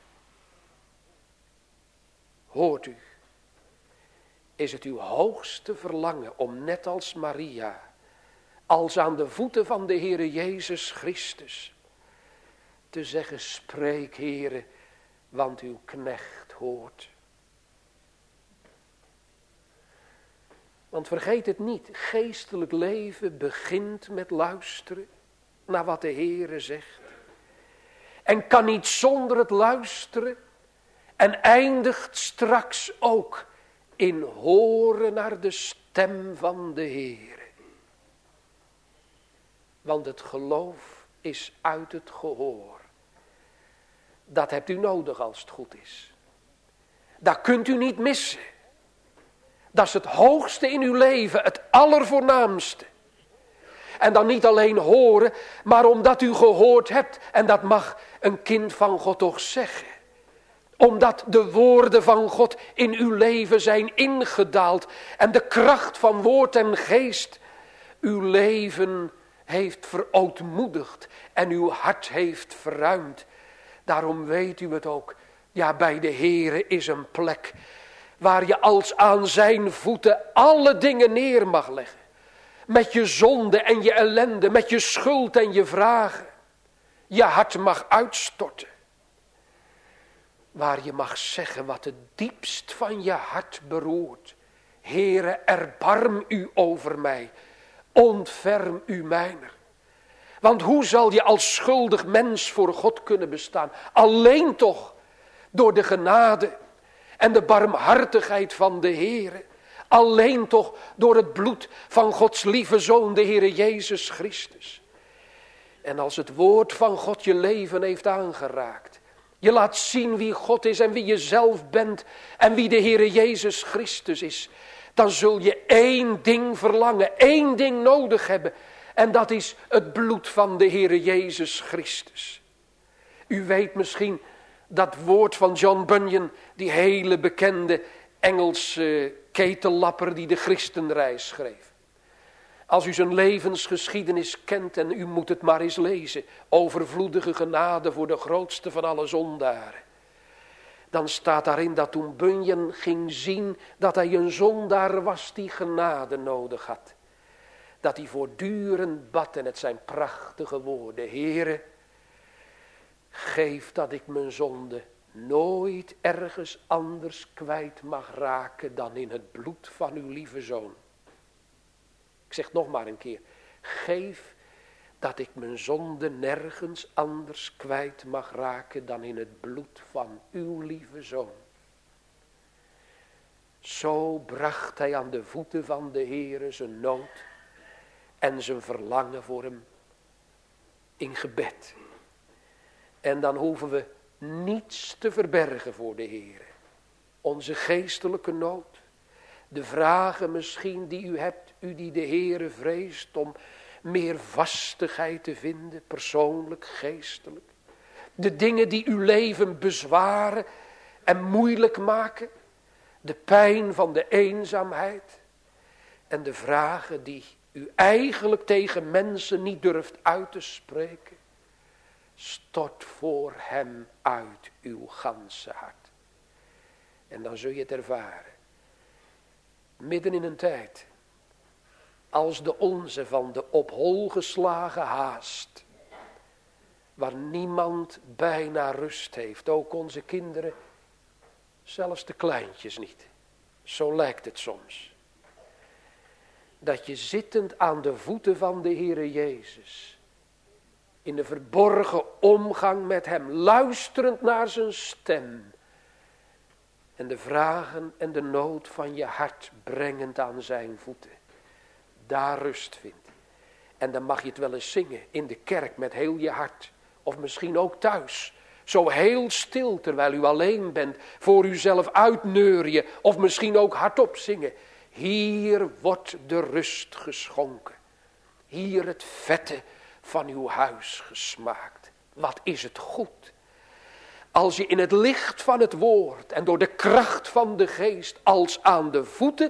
Hoort u, is het uw hoogste verlangen om net als Maria, als aan de voeten van de Heere Jezus Christus, te zeggen, spreek Heere, want uw knecht hoort. Want vergeet het niet, geestelijk leven begint met luisteren naar wat de Heere zegt. En kan niet zonder het luisteren en eindigt straks ook in horen naar de stem van de Heere. Want het geloof is uit het gehoor. Dat hebt u nodig als het goed is. Dat kunt u niet missen. Dat is het hoogste in uw leven, het allervoornaamste. En dan niet alleen horen, maar omdat u gehoord hebt. En dat mag een kind van God toch zeggen. Omdat de woorden van God in uw leven zijn ingedaald. En de kracht van woord en geest uw leven heeft verootmoedigd. En uw hart heeft verruimd. Daarom weet u het ook. Ja, bij de Heere is een plek waar je als aan zijn voeten alle dingen neer mag leggen. Met je zonde en je ellende, met je schuld en je vragen. Je hart mag uitstorten. Waar je mag zeggen wat het diepst van je hart beroert. Heere, erbarm u over mij. Ontferm u mijner. Want hoe zal je als schuldig mens voor God kunnen bestaan? Alleen toch door de genade en de barmhartigheid van de Heere. Alleen toch door het bloed van Gods lieve Zoon, de Heere Jezus Christus. En als het woord van God je leven heeft aangeraakt. Je laat zien wie God is en wie je zelf bent en wie de Heere Jezus Christus is. Dan zul je één ding verlangen, één ding nodig hebben. En dat is het bloed van de Heere Jezus Christus. U weet misschien dat woord van John Bunyan, die hele bekende Engelse ketellapper die de Christenreis schreef. Als u zijn levensgeschiedenis kent en u moet het maar eens lezen. Overvloedige genade voor de grootste van alle zondaren. Dan staat daarin dat toen Bunyan ging zien dat hij een zondaar was die genade nodig had. Dat hij voortdurend bad en het zijn prachtige woorden. Heere, geef dat ik mijn zonde nooit ergens anders kwijt mag raken dan in het bloed van uw lieve Zoon. Ik zeg nog maar een keer. Geef dat ik mijn zonde nergens anders kwijt mag raken dan in het bloed van uw lieve Zoon. Zo bracht hij aan de voeten van de Heere zijn nood en zijn verlangen voor hem in gebed. En dan hoeven we niets te verbergen voor de Heere. Onze geestelijke nood. De vragen misschien die u hebt, u die de Heere vreest om meer vastigheid te vinden, persoonlijk, geestelijk. De dingen die uw leven bezwaren en moeilijk maken. De pijn van de eenzaamheid. En de vragen die u eigenlijk tegen mensen niet durft uit te spreken. Stort voor hem uit uw ganse hart. En dan zul je het ervaren. Midden in een tijd. Als de onze van de op hol geslagen haast. Waar niemand bijna rust heeft. Ook onze kinderen. Zelfs de kleintjes niet. Zo lijkt het soms. Dat je zittend aan de voeten van de Heere Jezus. In de verborgen omgang met hem. Luisterend naar zijn stem. En de vragen en de nood van je hart brengend aan zijn voeten. Daar rust vindt. En dan mag je het wel eens zingen in de kerk met heel je hart. Of misschien ook thuis. Zo heel stil terwijl u alleen bent. Voor uzelf uitneurien. Of misschien ook hardop zingen. Hier wordt de rust geschonken. Hier het vette van uw huis gesmaakt. Wat is het goed. Als je in het licht van het woord en door de kracht van de geest als aan de voeten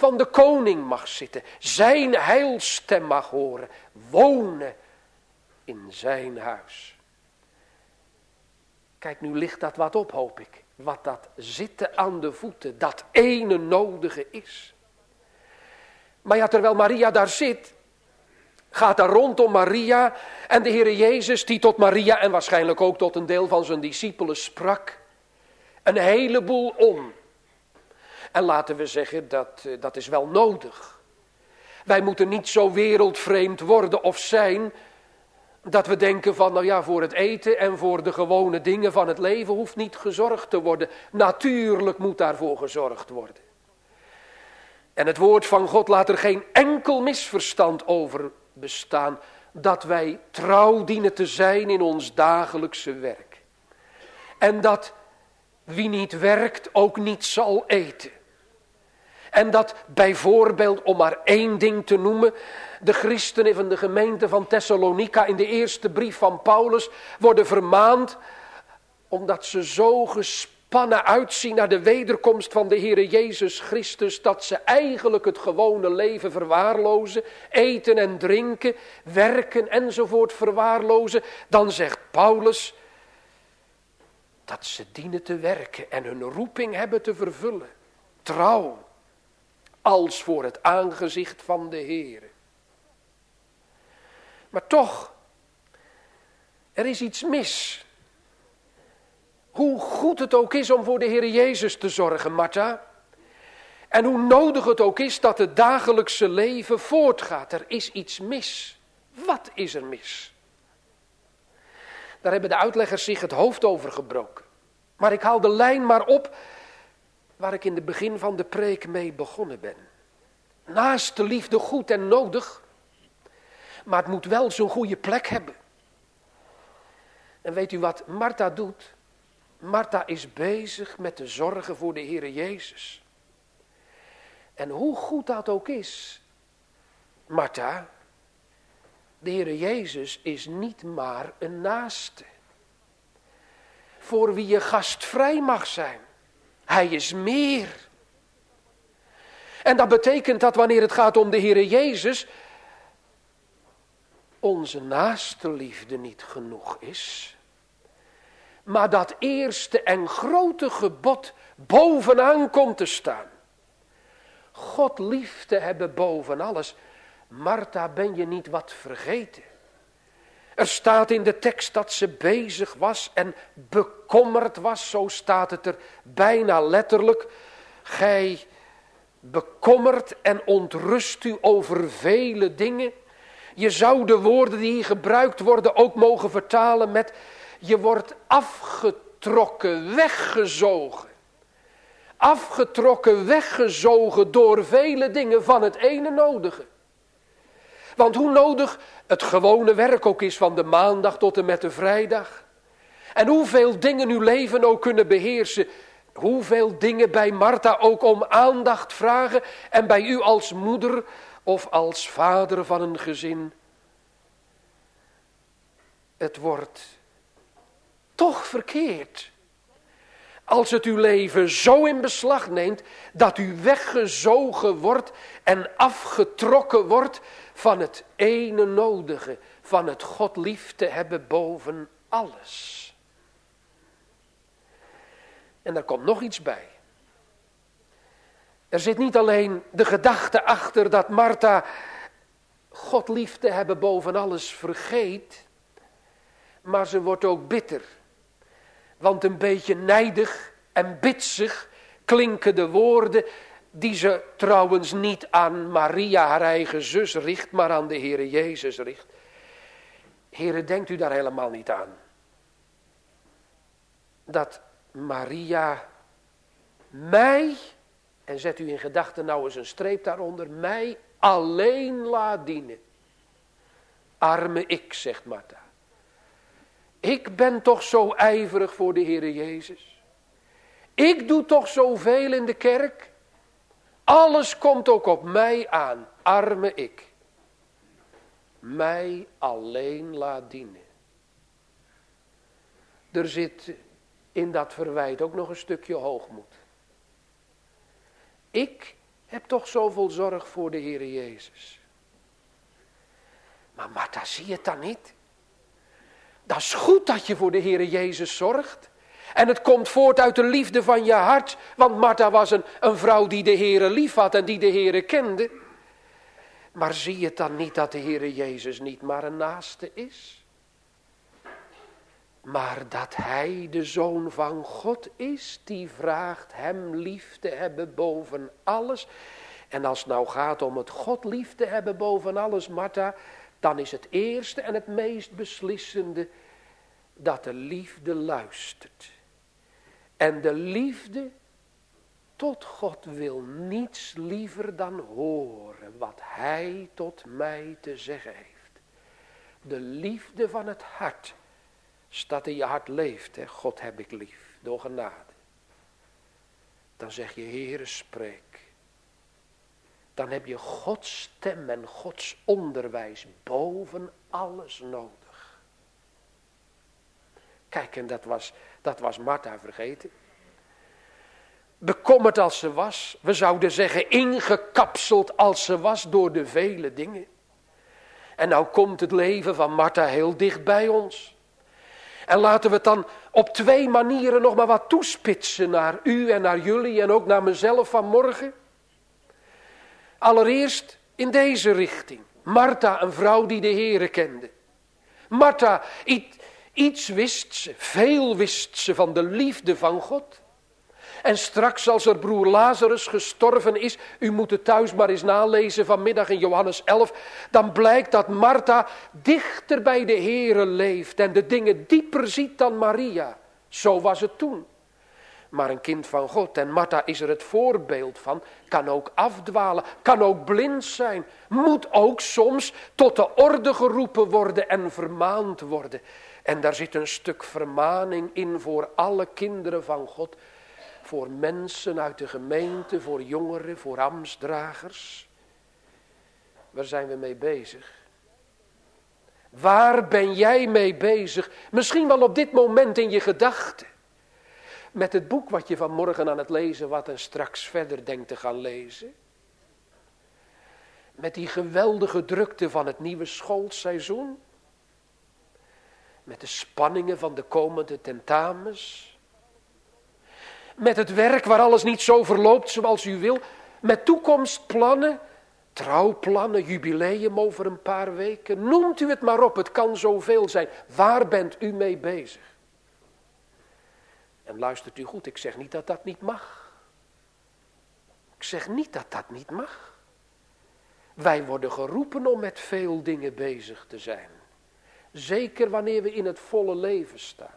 van de koning mag zitten. Zijn heilstem mag horen. Wonen in zijn huis. Kijk, nu ligt dat wat op, hoop ik. Wat dat zitten aan de voeten, dat ene nodige is. Maar ja, terwijl Maria daar zit, gaat daar rondom Maria en de Heere Jezus, die tot Maria en waarschijnlijk ook tot een deel van zijn discipelen sprak, een heleboel om. En laten we zeggen, dat, dat is wel nodig. Wij moeten niet zo wereldvreemd worden of zijn, dat we denken van, nou ja, voor het eten en voor de gewone dingen van het leven hoeft niet gezorgd te worden. Natuurlijk moet daarvoor gezorgd worden. En het woord van God laat er geen enkel misverstand over bestaan, dat wij trouw dienen te zijn in ons dagelijkse werk. En dat wie niet werkt ook niet zal eten. En dat bijvoorbeeld, om maar één ding te noemen, de christenen van de gemeente van Thessalonica in de eerste brief van Paulus worden vermaand, omdat ze zo gespannen uitzien naar de wederkomst van de Heere Jezus Christus, dat ze eigenlijk het gewone leven verwaarlozen, eten en drinken, werken enzovoort verwaarlozen. Dan zegt Paulus dat ze dienen te werken en hun roeping hebben te vervullen. Trouw, als voor het aangezicht van de Heere. Maar toch, er is iets mis. Hoe goed het ook is om voor de Heere Jezus te zorgen, Martha. En hoe nodig het ook is dat het dagelijkse leven voortgaat. Er is iets mis. Wat is er mis? Daar hebben de uitleggers zich het hoofd over gebroken. Maar ik haal de lijn maar op waar ik in het begin van de preek mee begonnen ben. Naast de liefde goed en nodig, maar het moet wel zo'n goede plek hebben. En weet u wat Martha doet? Martha is bezig met de zorgen voor de Heere Jezus. En hoe goed dat ook is, Martha, de Heere Jezus is niet maar een naaste, voor wie je gastvrij mag zijn. Hij is meer. En dat betekent dat wanneer het gaat om de Heere Jezus, onze naaste liefde niet genoeg is. Maar dat eerste en grote gebod bovenaan komt te staan. God lief te hebben boven alles. Martha, ben je niet wat vergeten? Er staat in de tekst dat ze bezig was en bekommerd was. Zo staat het er bijna letterlijk. Gij bekommert en ontrust u over vele dingen. Je zou de woorden die hier gebruikt worden ook mogen vertalen met: je wordt afgetrokken, weggezogen. Afgetrokken, weggezogen door vele dingen van het ene nodige. Want hoe nodig het gewone werk ook is van de maandag tot en met de vrijdag. En hoeveel dingen uw leven ook kunnen beheersen. Hoeveel dingen bij Martha ook om aandacht vragen. En bij u als moeder of als vader van een gezin. Het wordt toch verkeerd. Als het uw leven zo in beslag neemt dat u weggezogen wordt en afgetrokken wordt van het ene nodige, van het God lief te hebben boven alles. En er komt nog iets bij. Er zit niet alleen de gedachte achter dat Martha God lief te hebben boven alles vergeet, maar ze wordt ook bitter. Want een beetje nijdig en bitsig klinken de woorden die ze trouwens niet aan Maria, haar eigen zus, richt, maar aan de Heere Jezus richt. Heere, denkt u daar helemaal niet aan? Dat Maria mij, en zet u in gedachten nou eens een streep daaronder, mij alleen laat dienen. Arme ik, zegt Martha. Ik ben toch zo ijverig voor de Heere Jezus. Ik doe toch zoveel in de kerk. Alles komt ook op mij aan, arme ik. Mij alleen laat dienen. Er zit in dat verwijt ook nog een stukje hoogmoed. Ik Heb toch zoveel zorg voor de Heere Jezus. Maar Martha, zie je het dan niet? Dat is goed dat je voor de Heere Jezus zorgt. En het komt voort uit de liefde van je hart. Want Martha was een, een vrouw die de Heere lief had en die de Heere kende. Maar zie je het dan niet dat de Heere Jezus niet maar een naaste is? Maar dat hij de Zoon van God is, die vraagt hem lief te hebben boven alles. En als het nou gaat om het God lief te hebben boven alles, Martha, dan is het eerste en het meest beslissende dat de liefde luistert. En de liefde tot God wil niets liever dan horen wat hij tot mij te zeggen heeft. De liefde van het hart staat in je hart leeft. Hè? God heb ik lief, door genade. Dan zeg je, Heere, spreek. Dan heb je Gods stem en Gods onderwijs boven alles nodig. Kijk, en dat was, dat was Martha vergeten. Bekommerd als ze was, we zouden zeggen ingekapseld als ze was door de vele dingen. En nou komt het leven van Martha heel dicht bij ons. En laten we het dan op twee manieren nog maar wat toespitsen naar u en naar jullie en ook naar mezelf vanmorgen. Allereerst in deze richting. Martha, een vrouw die de Heere kende. Martha, iets wist ze, veel wist ze van de liefde van God. En straks als er broer Lazarus gestorven is, u moet het thuis maar eens nalezen vanmiddag in Johannes elf, dan blijkt dat Martha dichter bij de Heere leeft en de dingen dieper ziet dan Maria. Zo was het toen. Maar een kind van God, en Martha is er het voorbeeld van, kan ook afdwalen, kan ook blind zijn, moet ook soms tot de orde geroepen worden en vermaand worden. En daar zit een stuk vermaning in voor alle kinderen van God, voor mensen uit de gemeente, voor jongeren, voor ambtsdragers. Waar zijn we mee bezig? Waar ben jij mee bezig? Misschien wel op dit moment in je gedachten. Met het boek wat je vanmorgen aan het lezen wat en straks verder denkt te gaan lezen. Met die geweldige drukte van het nieuwe schoolseizoen. Met de spanningen van de komende tentamens. Met het werk waar alles niet zo verloopt zoals u wil. Met toekomstplannen, trouwplannen, jubileum over een paar weken. Noemt u het maar op, het kan zoveel zijn. Waar bent u mee bezig? En luistert u goed, ik zeg niet dat dat niet mag. Ik zeg niet dat dat niet mag. Wij worden geroepen om met veel dingen bezig te zijn. Zeker wanneer we in het volle leven staan.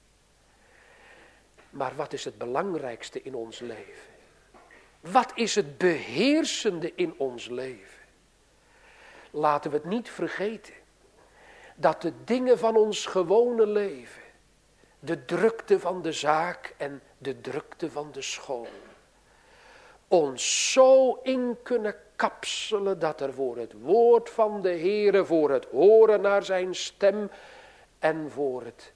Maar wat is het belangrijkste in ons leven? Wat is het beheersende in ons leven? Laten we het niet vergeten. Dat de dingen van ons gewone leven. De drukte van de zaak en de drukte van de school. Ons zo in kunnen kapselen dat er voor het woord van de Heere, voor het horen naar zijn stem en voor het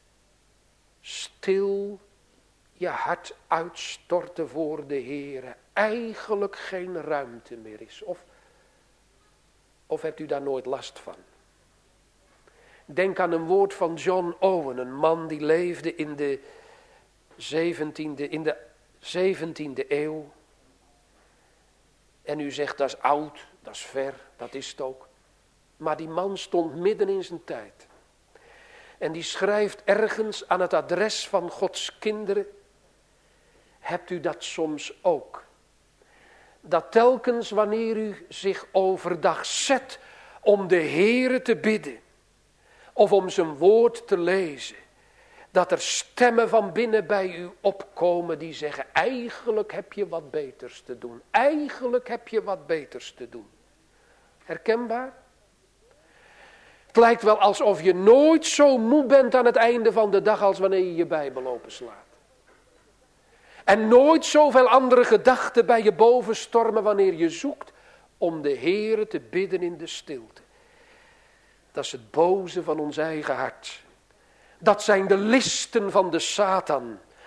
stil je hart uitstorten voor de Heere eigenlijk geen ruimte meer is. Of, of hebt u daar nooit last van? Denk aan een woord van John Owen, een man die leefde in de zeventiende, in de zeventiende eeuw. En u zegt dat is oud, dat is ver, dat is het ook. Maar die man stond midden in zijn tijd. En die schrijft ergens aan het adres van Gods kinderen. Hebt u dat soms ook? Dat telkens wanneer u zich overdag zet om de Heere te bidden. Of om zijn woord te lezen. Dat er stemmen van binnen bij u opkomen die zeggen. Eigenlijk heb je wat beters te doen. Eigenlijk heb je wat beters te doen. Herkenbaar? Het lijkt wel alsof je nooit zo moe bent aan het einde van de dag als wanneer je je Bijbel openslaat. En nooit zoveel andere gedachten bij je boven stormen wanneer je zoekt om de Heere te bidden in de stilte. Dat is het boze van ons eigen hart. Dat zijn de listen van de Satan.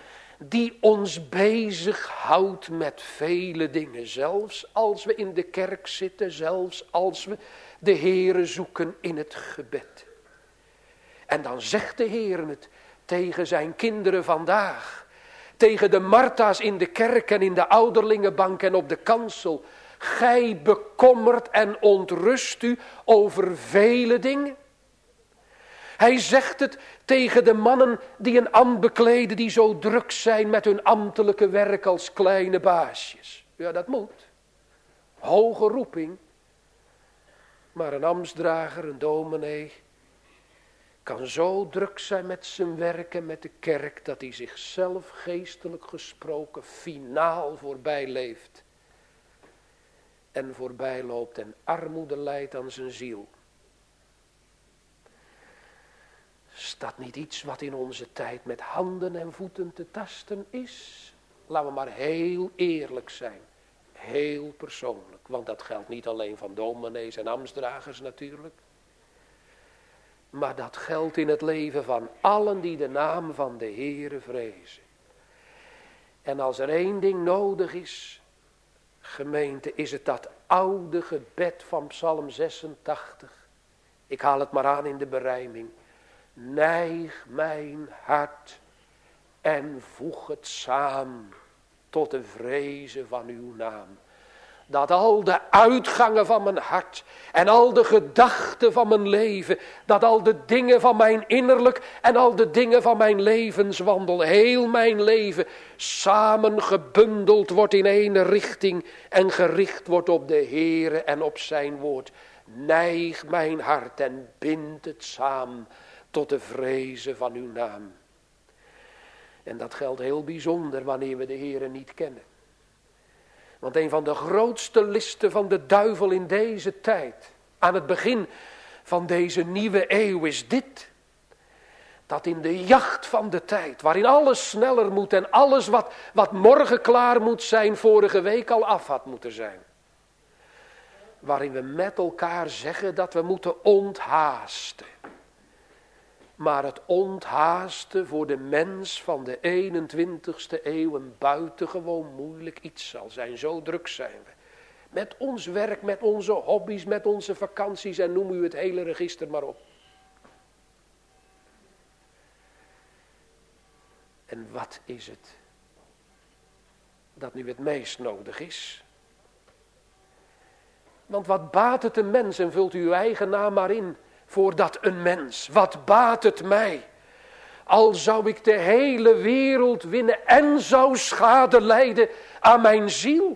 die ons bezighoudt met vele dingen. Zelfs als we in de kerk zitten, zelfs als we de Heere zoeken in het gebed. En dan zegt de Heere het tegen zijn kinderen vandaag. Tegen de Martha's in de kerk en in de ouderlingenbank en op de kansel. Gij bekommert en ontrust u over vele dingen. Hij zegt het tegen de mannen die een ambt bekleden, die zo druk zijn met hun ambtelijke werk als kleine baasjes. Ja, dat moet. Hoge roeping. Maar een ambtsdrager, een dominee, kan zo druk zijn met zijn werk en met de kerk, dat hij zichzelf geestelijk gesproken finaal voorbij leeft. En voorbij loopt en armoede lijdt aan zijn ziel. Is dat niet iets wat in onze tijd met handen en voeten te tasten is? Laten we maar heel eerlijk zijn. Heel persoonlijk. Want dat geldt niet alleen van dominees en ambtsdragers natuurlijk. Maar dat geldt in het leven van allen die de naam van de Heere vrezen. En als er één ding nodig is, gemeente, is het dat oude gebed van Psalm zesentachtig. Ik haal het maar aan in de berijming. Neig mijn hart en voeg het samen tot de vrezen van uw naam. Dat al de uitgangen van mijn hart en al de gedachten van mijn leven, dat al de dingen van mijn innerlijk en al de dingen van mijn levenswandel, heel mijn leven, samen gebundeld wordt in één richting en gericht wordt op de Heere en op zijn woord. Neig mijn hart en bind het samen tot de vrezen van uw naam. En dat geldt heel bijzonder wanneer we de Heere niet kennen. Want een van de grootste listen van de duivel in deze tijd, aan het begin van deze nieuwe eeuw, is dit. Dat in de jacht van de tijd, waarin alles sneller moet en alles wat, wat morgen klaar moet zijn, vorige week al af had moeten zijn. Waarin we met elkaar zeggen dat we moeten onthaasten. Maar het onthaasten voor de mens van de eenentwintigste eeuw een buitengewoon moeilijk iets zal zijn. Zo druk zijn we. Met ons werk, met onze hobby's, met onze vakanties en noem u het hele register maar op. En wat is het dat nu het meest nodig is? Want wat baat het een mens, en vult u uw eigen naam maar in, voordat een mens, wat baat het mij, al zou ik de hele wereld winnen en zou schade lijden aan mijn ziel.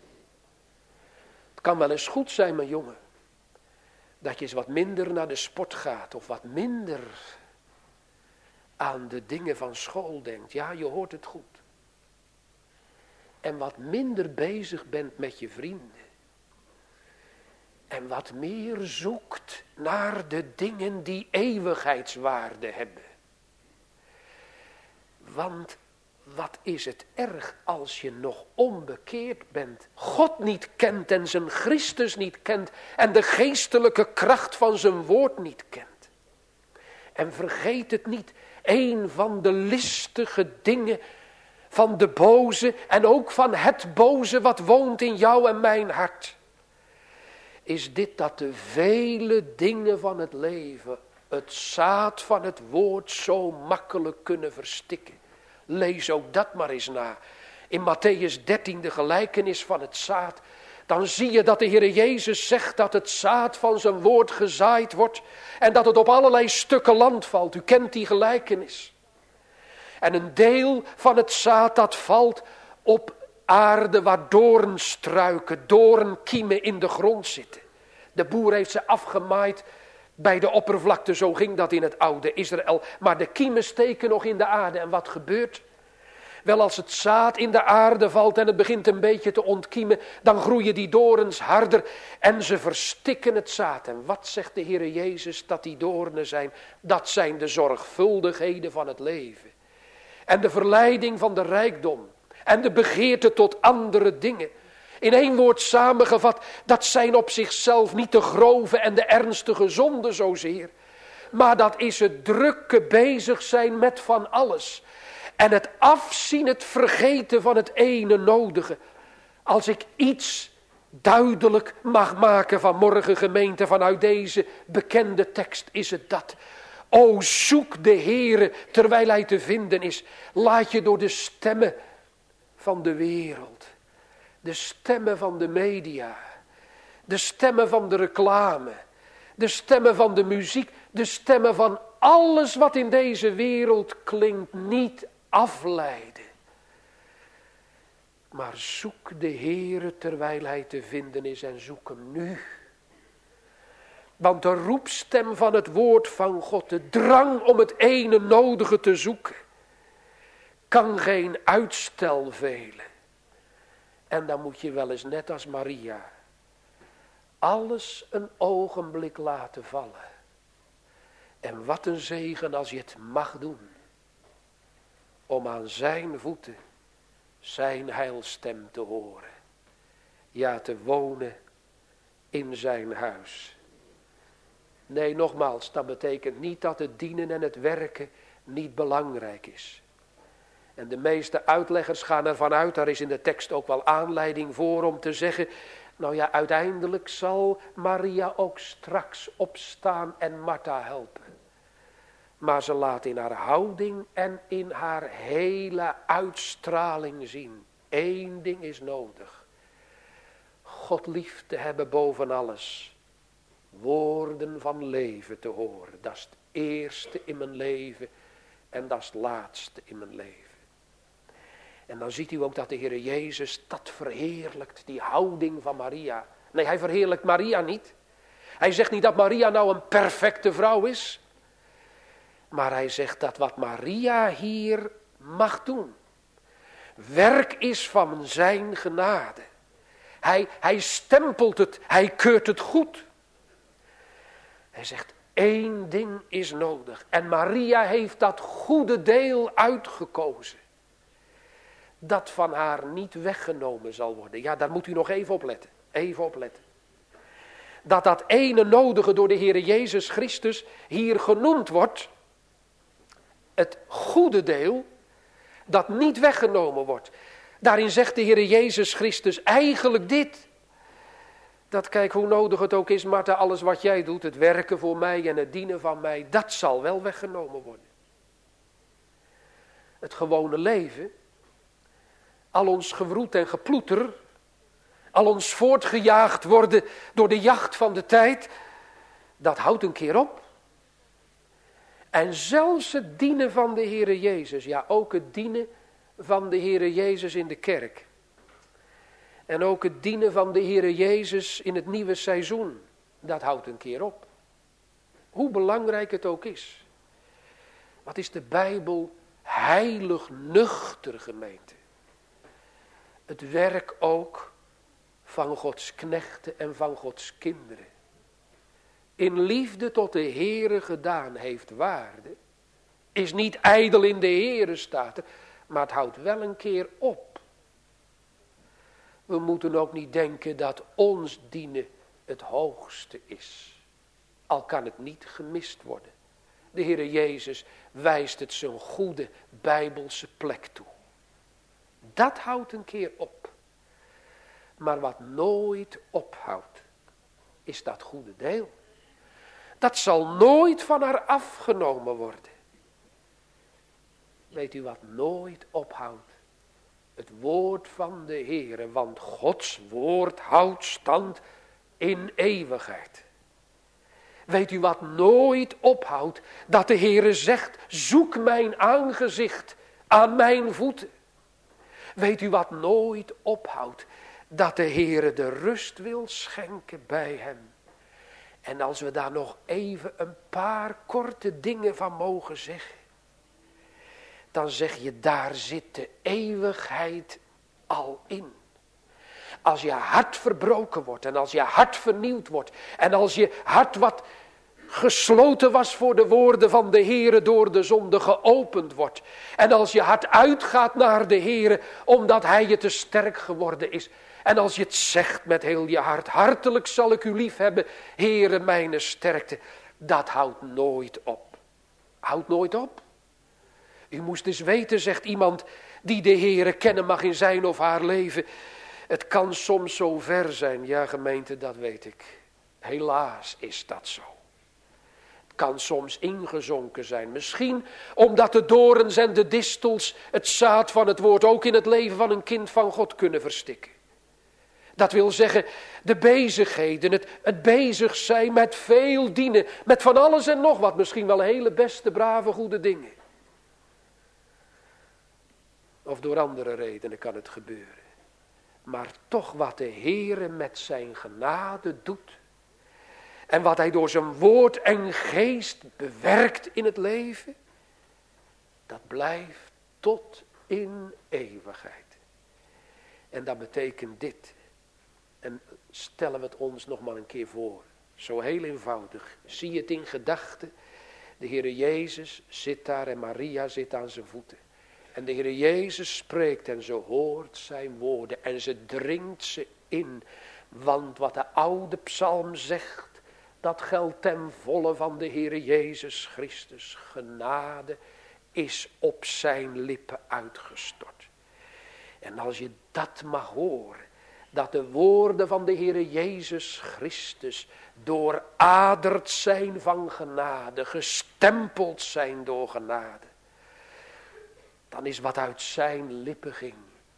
Het kan wel eens goed zijn, mijn jongen, dat je eens wat minder naar de sport gaat of wat minder aan de dingen van school denkt. Ja, je hoort het goed. En wat minder bezig bent met je vrienden. En wat meer zoekt naar de dingen die eeuwigheidswaarde hebben. Want wat is het erg als je nog onbekeerd bent. God niet kent en zijn Christus niet kent. En de geestelijke kracht van zijn woord niet kent. En vergeet het niet. Een van de listige dingen van de boze en ook van het boze wat woont in jou en mijn hart. Is dit dat de vele dingen van het leven, het zaad van het woord zo makkelijk kunnen verstikken. Lees ook dat maar eens na. In Mattheüs dertien, de gelijkenis van het zaad. Dan zie je dat de Heer Jezus zegt dat het zaad van zijn woord gezaaid wordt. En dat het op allerlei stukken land valt. U kent die gelijkenis. En een deel van het zaad dat valt op aarde waar doornstruiken, doornkiemen in de grond zitten. De boer heeft ze afgemaaid bij de oppervlakte, zo ging dat in het oude Israël. Maar de kiemen steken nog in de aarde. En wat gebeurt? Wel, als het zaad in de aarde valt en het begint een beetje te ontkiemen, dan groeien die dorens harder en ze verstikken het zaad. En wat zegt de Heer Jezus dat die doornen zijn? Dat zijn de zorgvuldigheden van het leven. En de verleiding van de rijkdom. En de begeerte tot andere dingen. In één woord samengevat, dat zijn op zichzelf niet de grove en de ernstige zonden zozeer. Maar dat is het drukke bezig zijn met van alles. En het afzien, het vergeten van het ene nodige. Als ik iets duidelijk mag maken vanmorgen, gemeente, vanuit deze bekende tekst, is het dat. O, zoek de Heere terwijl hij te vinden is. Laat je door de stemmen van de wereld, de stemmen van de media, de stemmen van de reclame, de stemmen van de muziek, de stemmen van alles wat in deze wereld klinkt, niet afleiden. Maar zoek de Heere terwijl hij te vinden is en zoek hem nu. Want de roepstem van het woord van God, de drang om het ene nodige te zoeken, kan geen uitstel velen. En dan moet je wel eens net als Maria alles een ogenblik laten vallen. En wat een zegen als je het mag doen. Om aan zijn voeten zijn heilstem te horen. Ja, te wonen in zijn huis. Nee, nogmaals, dat betekent niet dat het dienen en het werken niet belangrijk is. En de meeste uitleggers gaan ervan uit, daar is in de tekst ook wel aanleiding voor om te zeggen, nou ja, uiteindelijk zal Maria ook straks opstaan en Martha helpen. Maar ze laat in haar houding en in haar hele uitstraling zien. Eén ding is nodig. God lief te hebben boven alles. Woorden van leven te horen. Dat is het eerste in mijn leven. En dat is het laatste in mijn leven. En dan ziet u ook dat de Heer Jezus dat verheerlijkt. Die houding van Maria. Nee, hij verheerlijkt Maria niet. Hij zegt niet dat Maria nou een perfecte vrouw is. Maar hij zegt dat wat Maria hier mag doen, werk is van zijn genade. Hij, hij stempelt het, hij keurt het goed. Hij zegt, één ding is nodig. En Maria heeft dat goede deel uitgekozen. Dat van haar niet weggenomen zal worden. Ja, daar moet u nog even op letten. Even op letten. Dat dat ene nodige door de Heer Jezus Christus hier genoemd wordt. Het goede deel dat niet weggenomen wordt. Daarin zegt de Heer Jezus Christus eigenlijk dit. Dat kijk hoe nodig het ook is, Martha, alles wat jij doet, het werken voor mij en het dienen van mij, dat zal wel weggenomen worden. Het gewone leven, al ons gewroet en geploeter, al ons voortgejaagd worden door de jacht van de tijd, dat houdt een keer op. En zelfs het dienen van de Heere Jezus, ja ook het dienen van de Heere Jezus in de kerk. En ook het dienen van de Heere Jezus in het nieuwe seizoen, dat houdt een keer op. Hoe belangrijk het ook is. Wat is de Bijbel heilig nuchter, gemeente. Het werk ook van Gods knechten en van Gods kinderen. In liefde tot de Heere gedaan heeft waarde. Is niet ijdel in de Heere staat er, maar het houdt wel een keer op. We moeten ook niet denken dat ons dienen het hoogste is. Al kan het niet gemist worden. De Heere Jezus wijst het zijn goede Bijbelse plek toe. Dat houdt een keer op. Maar wat nooit ophoudt, is dat goede deel. Dat zal nooit van haar afgenomen worden. Weet u wat nooit ophoudt? Het woord van de Heere, want Gods woord houdt stand in eeuwigheid. Weet u wat nooit ophoudt? Dat de Heere zegt, zoek mijn aangezicht aan mijn voeten. Weet u wat nooit ophoudt? Dat de Heere de rust wil schenken bij hem. En als we daar nog even een paar korte dingen van mogen zeggen. Dan zeg je, daar zit de eeuwigheid al in. Als je hart verbroken wordt en als je hart vernieuwd wordt. En als je hart wat gesloten was voor de woorden van de Heere door de zonde geopend wordt. En als je hart uitgaat naar de Heere omdat hij je te sterk geworden is. En als je het zegt met heel je hart, hartelijk zal ik u lief hebben, Heere mijn sterkte. Dat houdt nooit op. Houdt nooit op. U moest eens weten, zegt iemand die de Heere kennen mag in zijn of haar leven. Het kan soms zo ver zijn. Ja, gemeente, dat weet ik. Helaas is dat zo. Het kan soms ingezonken zijn. Misschien omdat de dorens en de distels het zaad van het woord ook in het leven van een kind van God kunnen verstikken. Dat wil zeggen, de bezigheden, het, het bezig zijn met veel dienen, met van alles en nog wat. Misschien wel hele beste, brave, goede dingen. Of door andere redenen kan het gebeuren. Maar toch wat de Heere met zijn genade doet. En wat hij door zijn woord en geest bewerkt in het leven. Dat blijft tot in eeuwigheid. En dat betekent dit. En stellen we het ons nog maar een keer voor. Zo heel eenvoudig. Zie je het in gedachten. De Heere Jezus zit daar en Maria zit aan zijn voeten. En de Heere Jezus spreekt en ze hoort zijn woorden. En ze dringt ze in. Want wat de oude psalm zegt. Dat geldt ten volle van de Heere Jezus Christus. Genade is op zijn lippen uitgestort. En als je dat mag horen. Dat de woorden van de Heere Jezus Christus dooraderd zijn van genade. Gestempeld zijn door genade. Dan is wat uit zijn lippen ging.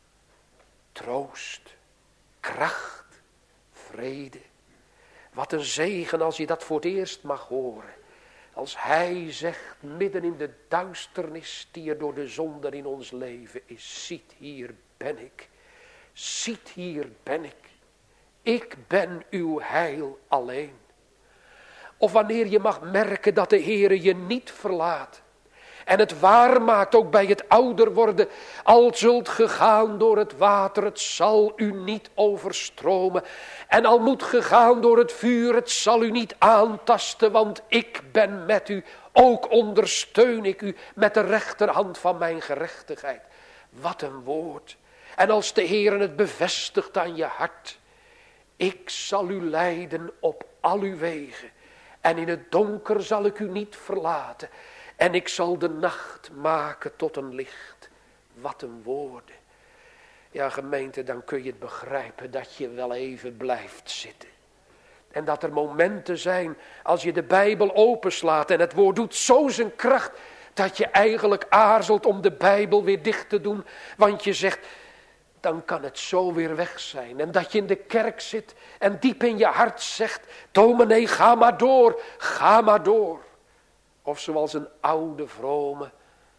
Troost, kracht, vrede. Wat een zegen als je dat voor het eerst mag horen. Als hij zegt midden in de duisternis die er door de zonde in ons leven is. Ziet, hier ben ik. Ziet, hier ben ik. Ik ben uw heil alleen. Of wanneer je mag merken dat de Heere je niet verlaat. En het waar maakt ook bij het ouder worden. Al zult gegaan door het water, het zal u niet overstromen. En al moet gegaan door het vuur, het zal u niet aantasten. Want ik ben met u, ook ondersteun ik u met de rechterhand van mijn gerechtigheid. Wat een woord. En als de Heere het bevestigt aan je hart. Ik zal u leiden op al uw wegen. En in het donker zal ik u niet verlaten. En ik zal de nacht maken tot een licht. Wat een woorden. Ja, gemeente, dan kun je het begrijpen dat je wel even blijft zitten. En dat er momenten zijn als je de Bijbel openslaat en het woord doet zo zijn kracht. Dat je eigenlijk aarzelt om de Bijbel weer dicht te doen. Want je zegt, dan kan het zo weer weg zijn. En dat je in de kerk zit en diep in je hart zegt, dominee, ga maar door, ga maar door. Of zoals een oude vrome,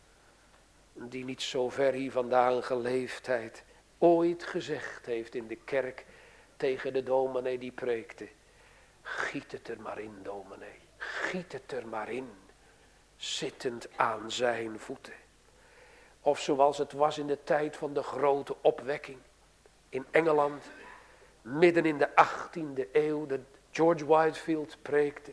die niet zo ver hier vandaan geleefd heeft, ooit gezegd heeft in de kerk tegen de dominee die preekte. Giet het er maar in, dominee, giet het er maar in, zittend aan zijn voeten. Of zoals het was in de tijd van de grote opwekking in Engeland, midden in de achttiende eeuw, dat George Whitefield preekte.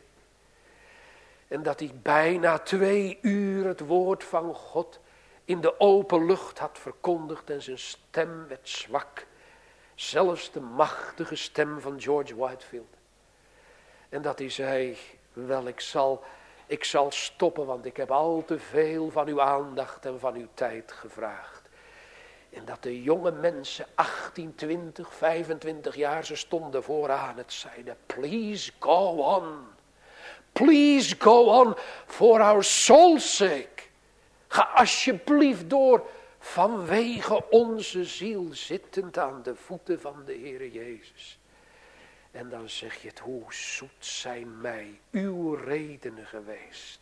En dat hij bijna twee uur het woord van God in de open lucht had verkondigd en zijn stem werd zwak. Zelfs de machtige stem van George Whitefield. En dat hij zei, wel ik zal, ik zal stoppen, want ik heb al te veel van uw aandacht en van uw tijd gevraagd. En dat de jonge mensen, achttien, twintig, vijfentwintig jaar, ze stonden vooraan. Het zeiden, please go on. Please go on for our soul's sake. Ga alsjeblieft door vanwege onze ziel zittend aan de voeten van de Heere Jezus. En dan zeg je het, hoe zoet zijn mij uw redenen geweest.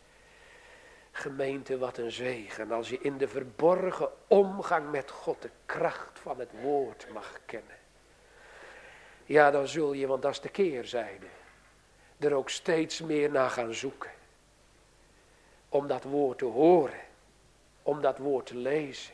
Gemeente, wat een zegen als je in de verborgen omgang met God de kracht van het woord mag kennen. Ja, dan zul je, want dat is de keerzijde, er ook steeds meer naar gaan zoeken. Om dat woord te horen. Om dat woord te lezen.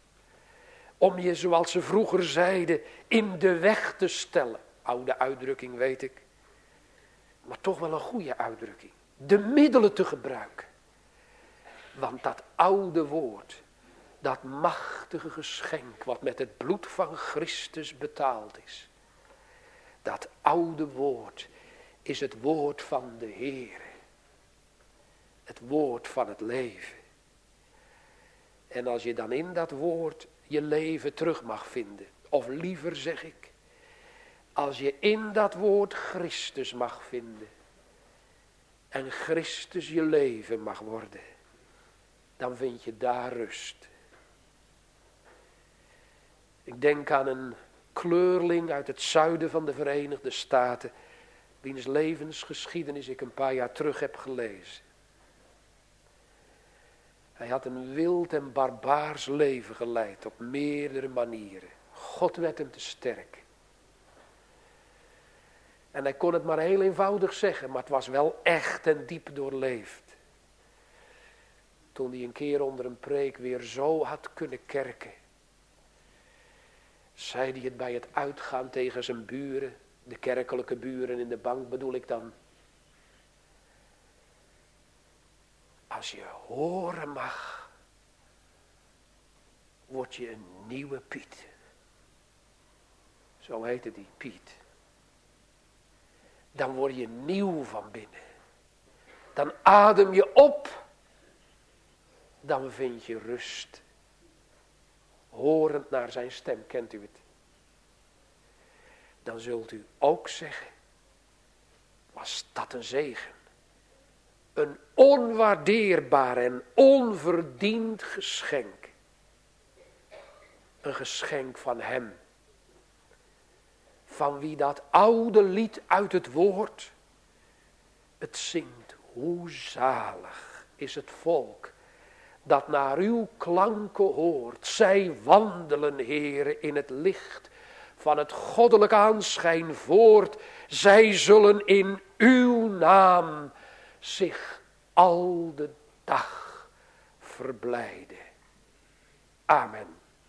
Om je, zoals ze vroeger zeiden, in de weg te stellen. Oude uitdrukking, weet ik. Maar toch wel een goede uitdrukking. De middelen te gebruiken. Want dat oude woord, dat machtige geschenk wat met het bloed van Christus betaald is. Dat oude woord is het woord van de Heere. Het woord van het leven. En als je dan in dat woord je leven terug mag vinden. Of liever zeg ik. Als je in dat woord Christus mag vinden. En Christus je leven mag worden. Dan vind je daar rust. Ik denk aan een kleurling uit het zuiden van de Verenigde Staten. Wiens levensgeschiedenis ik een paar jaar terug heb gelezen. Hij had een wild en barbaars leven geleid op meerdere manieren. God werd hem te sterk. En hij kon het maar heel eenvoudig zeggen, maar het was wel echt en diep doorleefd. Toen hij een keer onder een preek weer zo had kunnen kerken. Zei hij het bij het uitgaan tegen zijn buren, de kerkelijke buren in de bank bedoel ik dan. Als je horen mag, word je een nieuwe Piet. Zo heette die, Piet. Dan word je nieuw van binnen. Dan adem je op. Dan vind je rust. Horend naar zijn stem, kent u het? Dan zult u ook zeggen, was dat een zegen. Een onwaardeerbaar en onverdiend geschenk. Een geschenk van hem. Van wie dat oude lied uit het woord. Het zingt, hoe zalig is het volk. Dat naar uw klanken hoort. Zij wandelen, Heere, in het licht van het goddelijk aanschijn voort. Zij zullen in uw naam zich al de dag verblijden. Amen.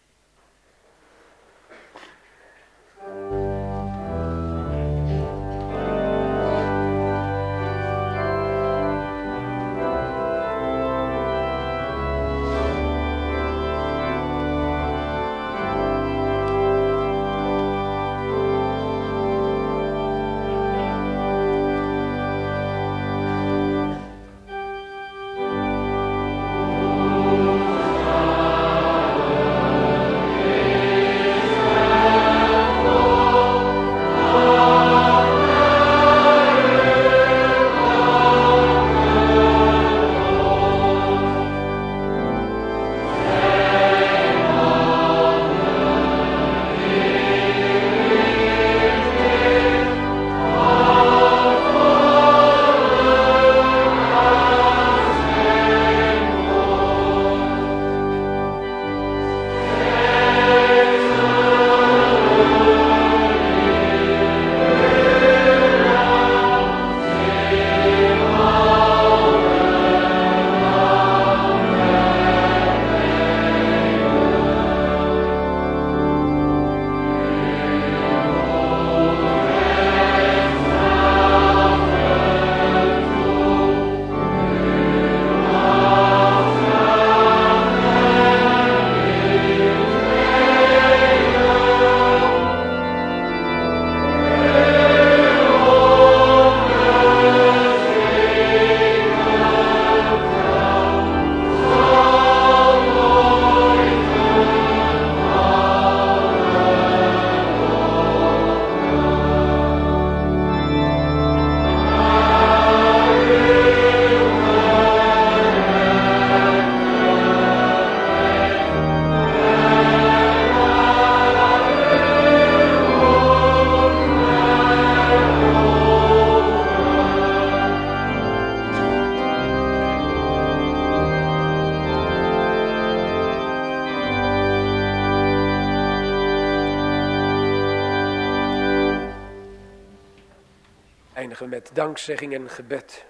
Met dankzegging en gebed.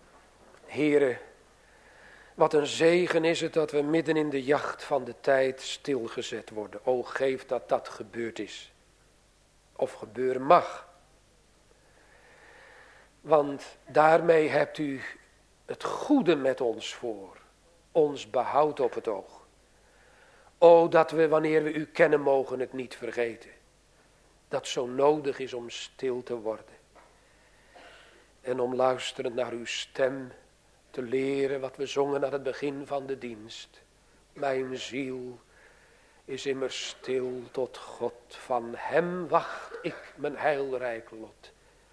Heere, wat een zegen is het dat we midden in de jacht van de tijd stilgezet worden. O, geef dat dat gebeurd is. Of gebeuren mag. Want daarmee hebt u het goede met ons voor. Ons behoud op het oog. O, dat we wanneer we u kennen mogen het niet vergeten. Dat zo nodig is om stil te worden. En om luisterend naar uw stem te leren wat we zongen aan het begin van de dienst. Mijn ziel is immers stil tot God. Van hem wacht ik mijn heilrijk lot.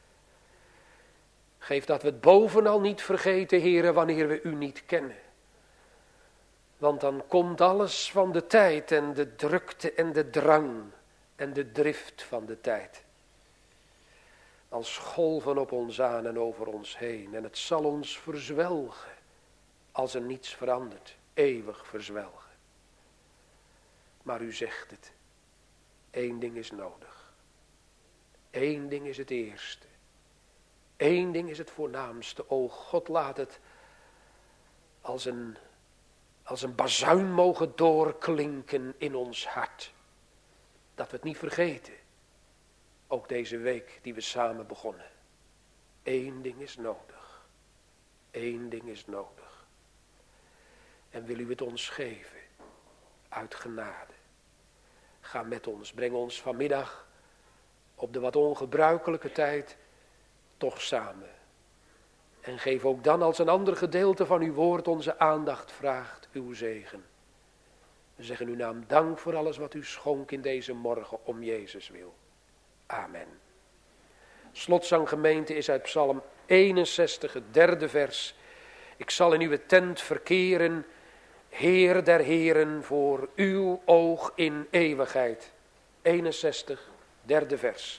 Geef dat we het bovenal niet vergeten, Heere, wanneer we u niet kennen. Want dan komt alles van de tijd en de drukte en de drang en de drift van de tijd. Als golven op ons aan en over ons heen. En het zal ons verzwelgen als er niets verandert. Eeuwig verzwelgen. Maar u zegt het. Eén ding is nodig. Eén ding is het eerste. Eén ding is het voornaamste. O God, laat het als een, als een bazuin mogen doorklinken in ons hart. Dat we het niet vergeten. Ook deze week die we samen begonnen. Eén ding is nodig. Eén ding is nodig. En wil u het ons geven. Uit genade. Ga met ons. Breng ons vanmiddag op de wat ongebruikelijke tijd toch samen. En geef ook dan als een ander gedeelte van uw woord onze aandacht vraagt uw zegen. We zeggen uw naam dank voor alles wat u schonk in deze morgen om Jezus wil. Amen. Slotzanggemeente is uit Psalm eenenzestig, het derde vers. Ik zal in uw tent verkeren, Heer der Heren, voor uw oog in eeuwigheid. eenenzestig, derde vers.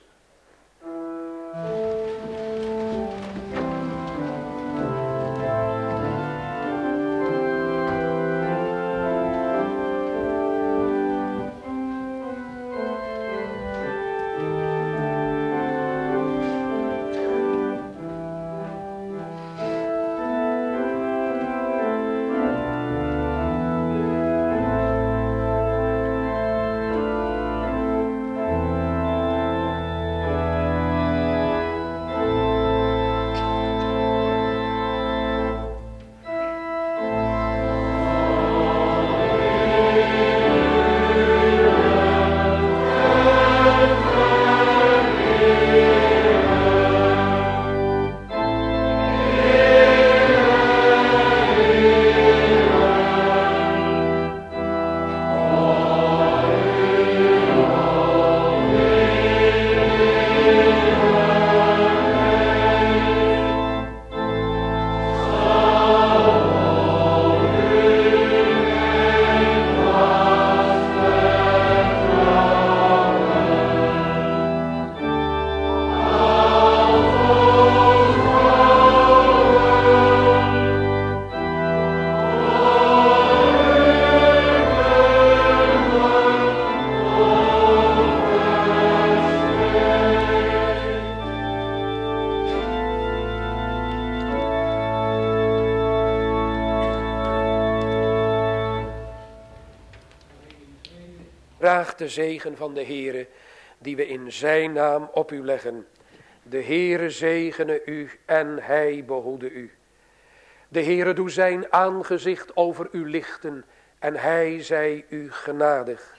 Vraag de zegen van de Heere, die we in zijn naam op u leggen. De Heere zegene u en hij behoede u. De Heere doe zijn aangezicht over u lichten en hij zij u genadig.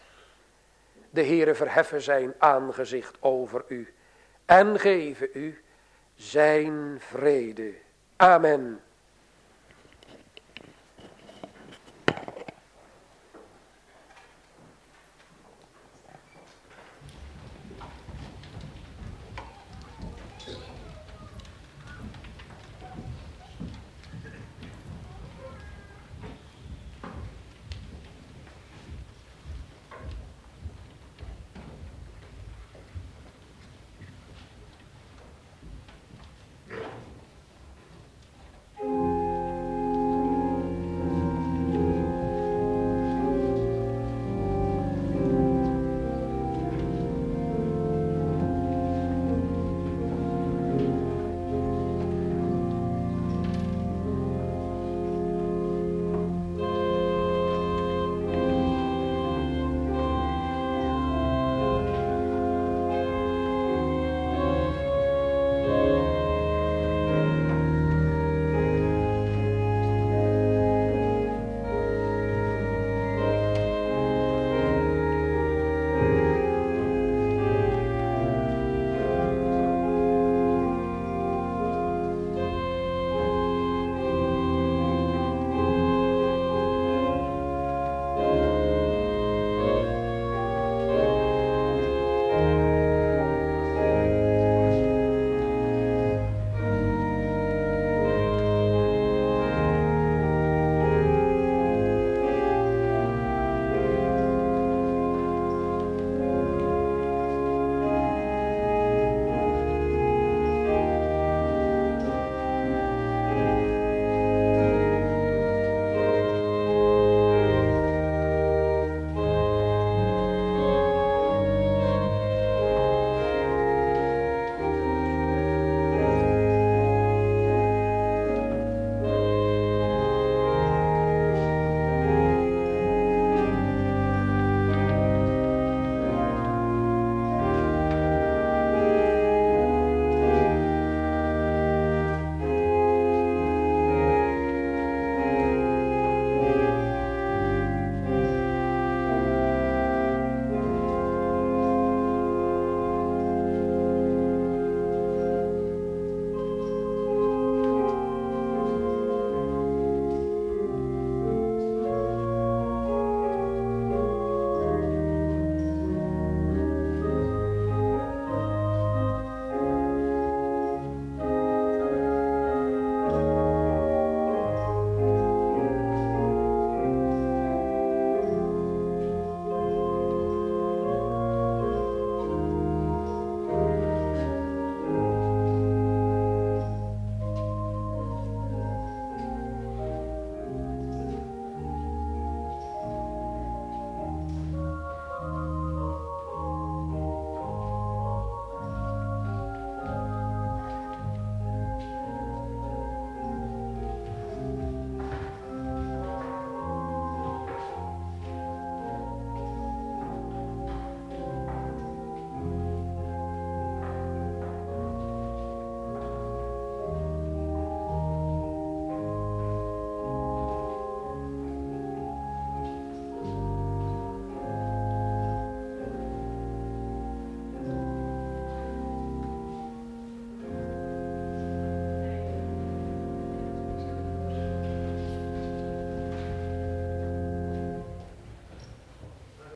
De Heere verheffen zijn aangezicht over u en geven u zijn vrede. Amen.